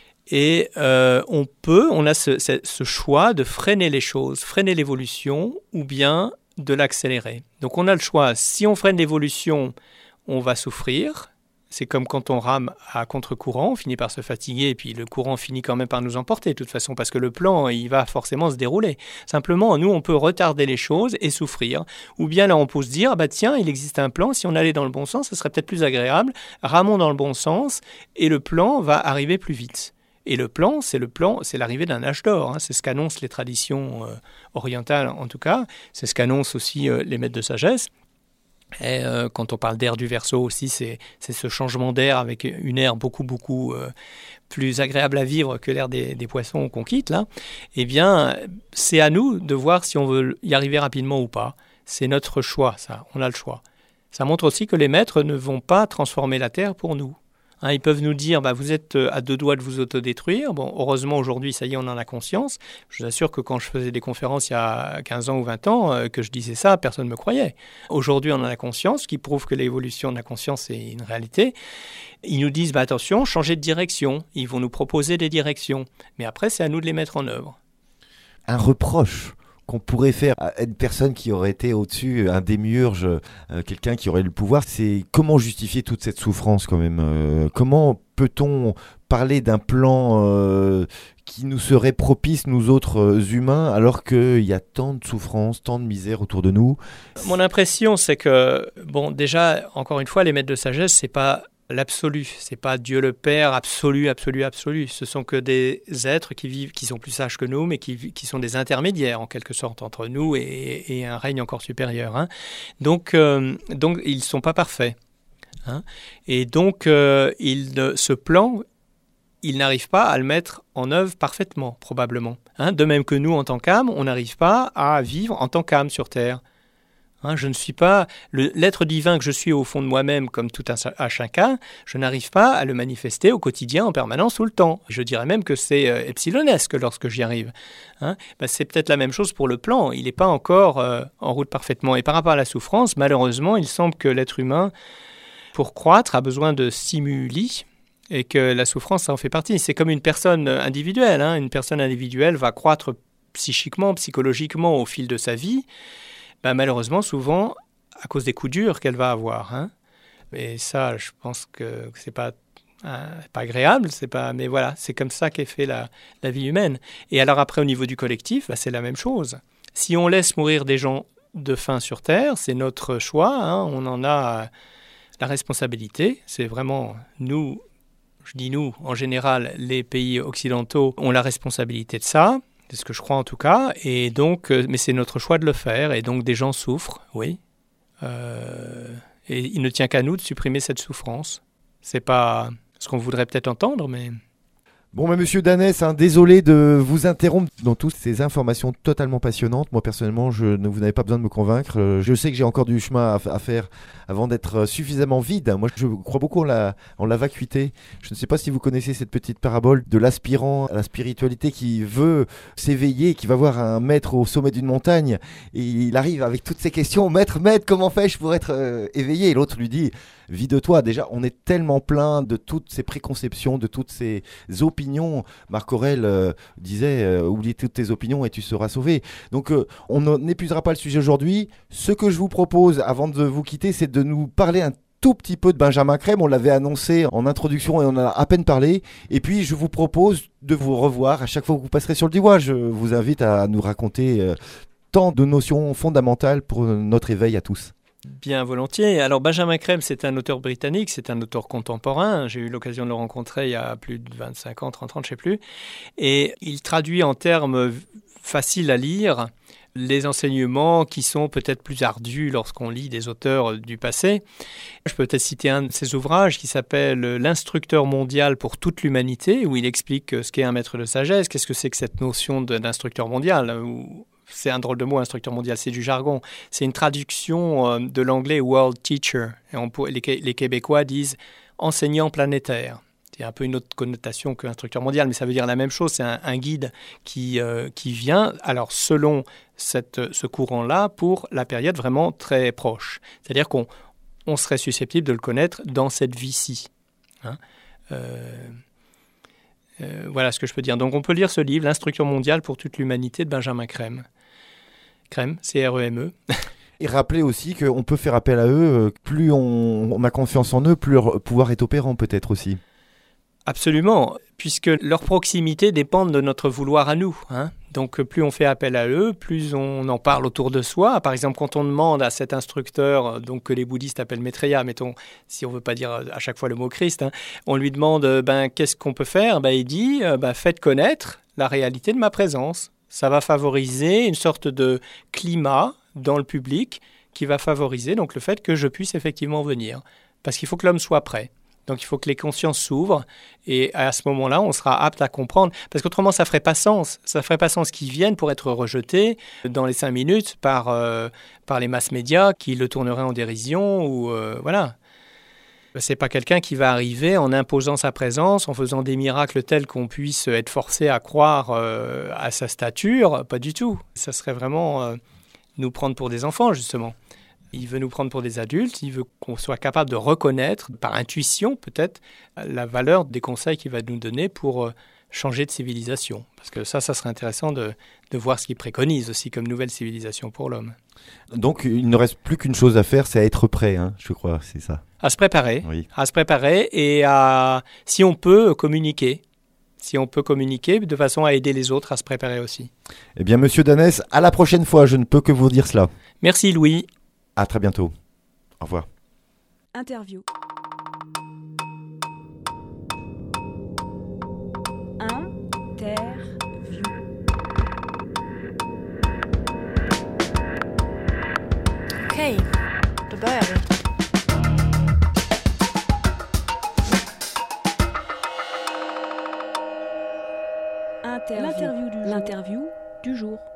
et euh, on peut, on a ce, ce, ce choix de freiner les choses, freiner l'évolution ou bien de l'accélérer. Donc on a le choix. Si on freine l'évolution, on va souffrir. C'est comme quand on rame à contre-courant, on finit par se fatiguer et puis le courant finit quand même par nous emporter de toute façon parce que le plan, il va forcément se dérouler. Simplement, nous, on peut retarder les choses et souffrir. Ou bien là, on peut se dire, bah tiens, il existe un plan, si on allait dans le bon sens, ce serait peut-être plus agréable. Ramons dans le bon sens et le plan va arriver plus vite. Et le plan, c'est le plan, c'est l'arrivée d'un âge d'or. Hein. C'est ce qu'annoncent les traditions euh, orientales en tout cas. C'est ce qu'annoncent aussi euh, les maîtres de sagesse. Et euh, quand on parle d'ère du Verseau aussi, c'est, c'est ce changement d'air avec une ère beaucoup, beaucoup euh, plus agréable à vivre que l'ère des, des poissons qu'on quitte là. Eh bien, c'est à nous de voir si on veut y arriver rapidement ou pas. C'est notre choix, ça. On a le choix. Ça montre aussi que les maîtres ne vont pas transformer la terre pour nous. Hein, ils peuvent nous dire bah, « vous êtes à deux doigts de vous autodétruire ». Bon, heureusement, aujourd'hui, ça y est, on en a conscience. Je vous assure que quand je faisais des conférences il y a quinze ans ou vingt ans, euh, que je disais ça, personne ne me croyait. Aujourd'hui, on en a conscience, ce qui prouve que l'évolution de la conscience est une réalité. Ils nous disent bah, « attention, changez de direction ». Ils vont nous proposer des directions. Mais après, c'est à nous de les mettre en œuvre. Un reproche qu'on pourrait faire à une personne qui aurait été au-dessus, un démiurge, euh, quelqu'un qui aurait le pouvoir, c'est comment justifier toute cette souffrance quand même euh, comment peut-on parler d'un plan euh, qui nous serait propice, nous autres euh, humains, alors qu'il y a tant de souffrance, tant de misère autour de nous? Mon impression, c'est que, bon, déjà, encore une fois, les maîtres de sagesse, c'est pas l'absolu, c'est pas Dieu le Père absolu, absolu, absolu. Ce sont que des êtres qui vivent, qui sont plus sages que nous, mais qui, qui sont des intermédiaires en quelque sorte entre nous et, et un règne encore supérieur. Hein. Donc, euh, donc, ils ne sont pas parfaits. Hein. Et donc, euh, il, ce plan, il n'arrive pas à le mettre en œuvre parfaitement, probablement. Hein. De même que nous, en tant qu'âme, on n'arrive pas à vivre en tant qu'âme sur Terre. Hein, je ne suis pas le, l'être divin que je suis au fond de moi-même, comme tout un, à chacun. Je n'arrive pas à le manifester au quotidien, en permanence, tout le temps. Je dirais même que c'est euh, epsilonesque lorsque j'y arrive. Hein, ben c'est peut-être la même chose pour le plan. Il n'est pas encore euh, en route parfaitement. Et par rapport à la souffrance, malheureusement, il semble que l'être humain, pour croître, a besoin de stimuli. Et que la souffrance, ça en fait partie. C'est comme une personne individuelle. Hein. Une personne individuelle va croître psychiquement, psychologiquement au fil de sa vie. Ben, malheureusement, souvent, à cause des coups durs qu'elle va avoir. Hein. Mais ça, je pense que c'est pas, hein, pas agréable. C'est pas, mais voilà, c'est comme ça qu'est fait la, la vie humaine. Et alors après, au niveau du collectif, ben, c'est la même chose. Si on laisse mourir des gens de faim sur Terre, c'est notre choix. Hein. On en a la responsabilité. C'est vraiment nous, je dis nous, en général, les pays occidentaux ont la responsabilité de ça. C'est ce que je crois en tout cas, et donc, euh, mais c'est notre choix de le faire, et donc des gens souffrent, oui. Euh, et il ne tient qu'à nous de supprimer cette souffrance. C'est pas ce qu'on voudrait peut-être entendre, mais... Bon, bah, monsieur Danès, hein, désolé de vous interrompre dans toutes ces informations totalement passionnantes. Moi, personnellement, je, ne, vous n'avez pas besoin de me convaincre. Euh, je sais que j'ai encore du chemin à, à faire avant d'être suffisamment vide. Moi, je crois beaucoup en la, en la vacuité. Je ne sais pas si vous connaissez cette petite parabole de l'aspirant à la spiritualité qui veut s'éveiller, qui va voir un maître au sommet d'une montagne. Et il arrive avec toutes ces questions. Maître, maître, comment fais-je pour être euh, éveillé? Et l'autre lui dit... Vide-toi. Déjà, on est tellement plein de toutes ces préconceptions, de toutes ces opinions. Marc Aurèle euh, disait euh, « Oublie toutes tes opinions et tu seras sauvé ». Donc, euh, on n'épuisera pas le sujet aujourd'hui. Ce que je vous propose, avant de vous quitter, c'est de nous parler un tout petit peu de Benjamin Crème. On l'avait annoncé en introduction et on en a à peine parlé. Et puis, je vous propose de vous revoir à chaque fois que vous passerez sur le Diois. Je vous invite à nous raconter euh, tant de notions fondamentales pour notre éveil à tous. Bien volontiers. Alors Benjamin Crème, c'est un auteur britannique, c'est un auteur contemporain. J'ai eu l'occasion de le rencontrer il y a plus de vingt-cinq ans, trente ans, je ne sais plus. Et il traduit en termes faciles à lire les enseignements qui sont peut-être plus ardus lorsqu'on lit des auteurs du passé. Je peux peut-être citer un de ses ouvrages qui s'appelle « L'instructeur mondial pour toute l'humanité » où il explique ce qu'est un maître de sagesse, qu'est-ce que c'est que cette notion d'instructeur mondial où c'est un drôle de mot, instructeur mondial, c'est du jargon. C'est une traduction euh, de l'anglais « world teacher ». Et on, les, les Québécois disent « enseignant planétaire ». C'est un peu une autre connotation qu'instructeur mondial, mais ça veut dire la même chose. C'est un, un guide qui, euh, qui vient, alors selon cette, ce courant-là, pour la période vraiment très proche. C'est-à-dire qu'on on serait susceptible de le connaître dans cette vie-ci. Hein euh, euh, voilà ce que je peux dire. Donc on peut lire ce livre, « L'instructeur mondial pour toute l'humanité » de Benjamin Crème. Crème, C R E M E. Et rappelez aussi qu'on peut faire appel à eux, plus on, on a confiance en eux, plus leur pouvoir est opérant peut-être aussi. Absolument, puisque leur proximité dépend de notre vouloir à nous. Hein. Donc plus on fait appel à eux, plus on en parle autour de soi. Par exemple, quand on demande à cet instructeur, donc que les bouddhistes appellent Maitreya, mettons, si on ne veut pas dire à chaque fois le mot Christ, hein, on lui demande ben, qu'est-ce qu'on peut faire, ben, il dit ben, faites connaître la réalité de ma présence. Ça va favoriser une sorte de climat dans le public qui va favoriser donc, le fait que je puisse effectivement venir. Parce qu'il faut que l'homme soit prêt. Donc il faut que les consciences s'ouvrent et à ce moment-là, on sera apte à comprendre. Parce qu'autrement, ça ne ferait pas sens. Ça ne ferait pas sens qu'ils viennent pour être rejetés dans les cinq minutes par, euh, par les masses médias qui le tourneraient en dérision. Ou, euh, voilà. C'est pas quelqu'un qui va arriver en imposant sa présence, en faisant des miracles tels qu'on puisse être forcé à croire euh, à sa stature. Pas du tout. Ça serait vraiment euh, nous prendre pour des enfants, justement. Il veut nous prendre pour des adultes, il veut qu'on soit capable de reconnaître, par intuition peut-être, la valeur des conseils qu'il va nous donner pour euh, changer de civilisation. Parce que ça, ça serait intéressant de, de voir ce qu'il préconise aussi comme nouvelle civilisation pour l'homme. Donc, il ne reste plus qu'une chose à faire, c'est à être prêt, hein, je crois, c'est ça. À se préparer, oui. à se préparer et à, si on peut, communiquer. Si on peut communiquer de façon à aider les autres à se préparer aussi. Eh bien, Monsieur Danès, à la prochaine fois, je ne peux que vous dire cela. Merci Louis. À très bientôt. Au revoir. Interview. Interview. Okej, då börjar vi. Interview. L'interview du jour. L'interview du jour.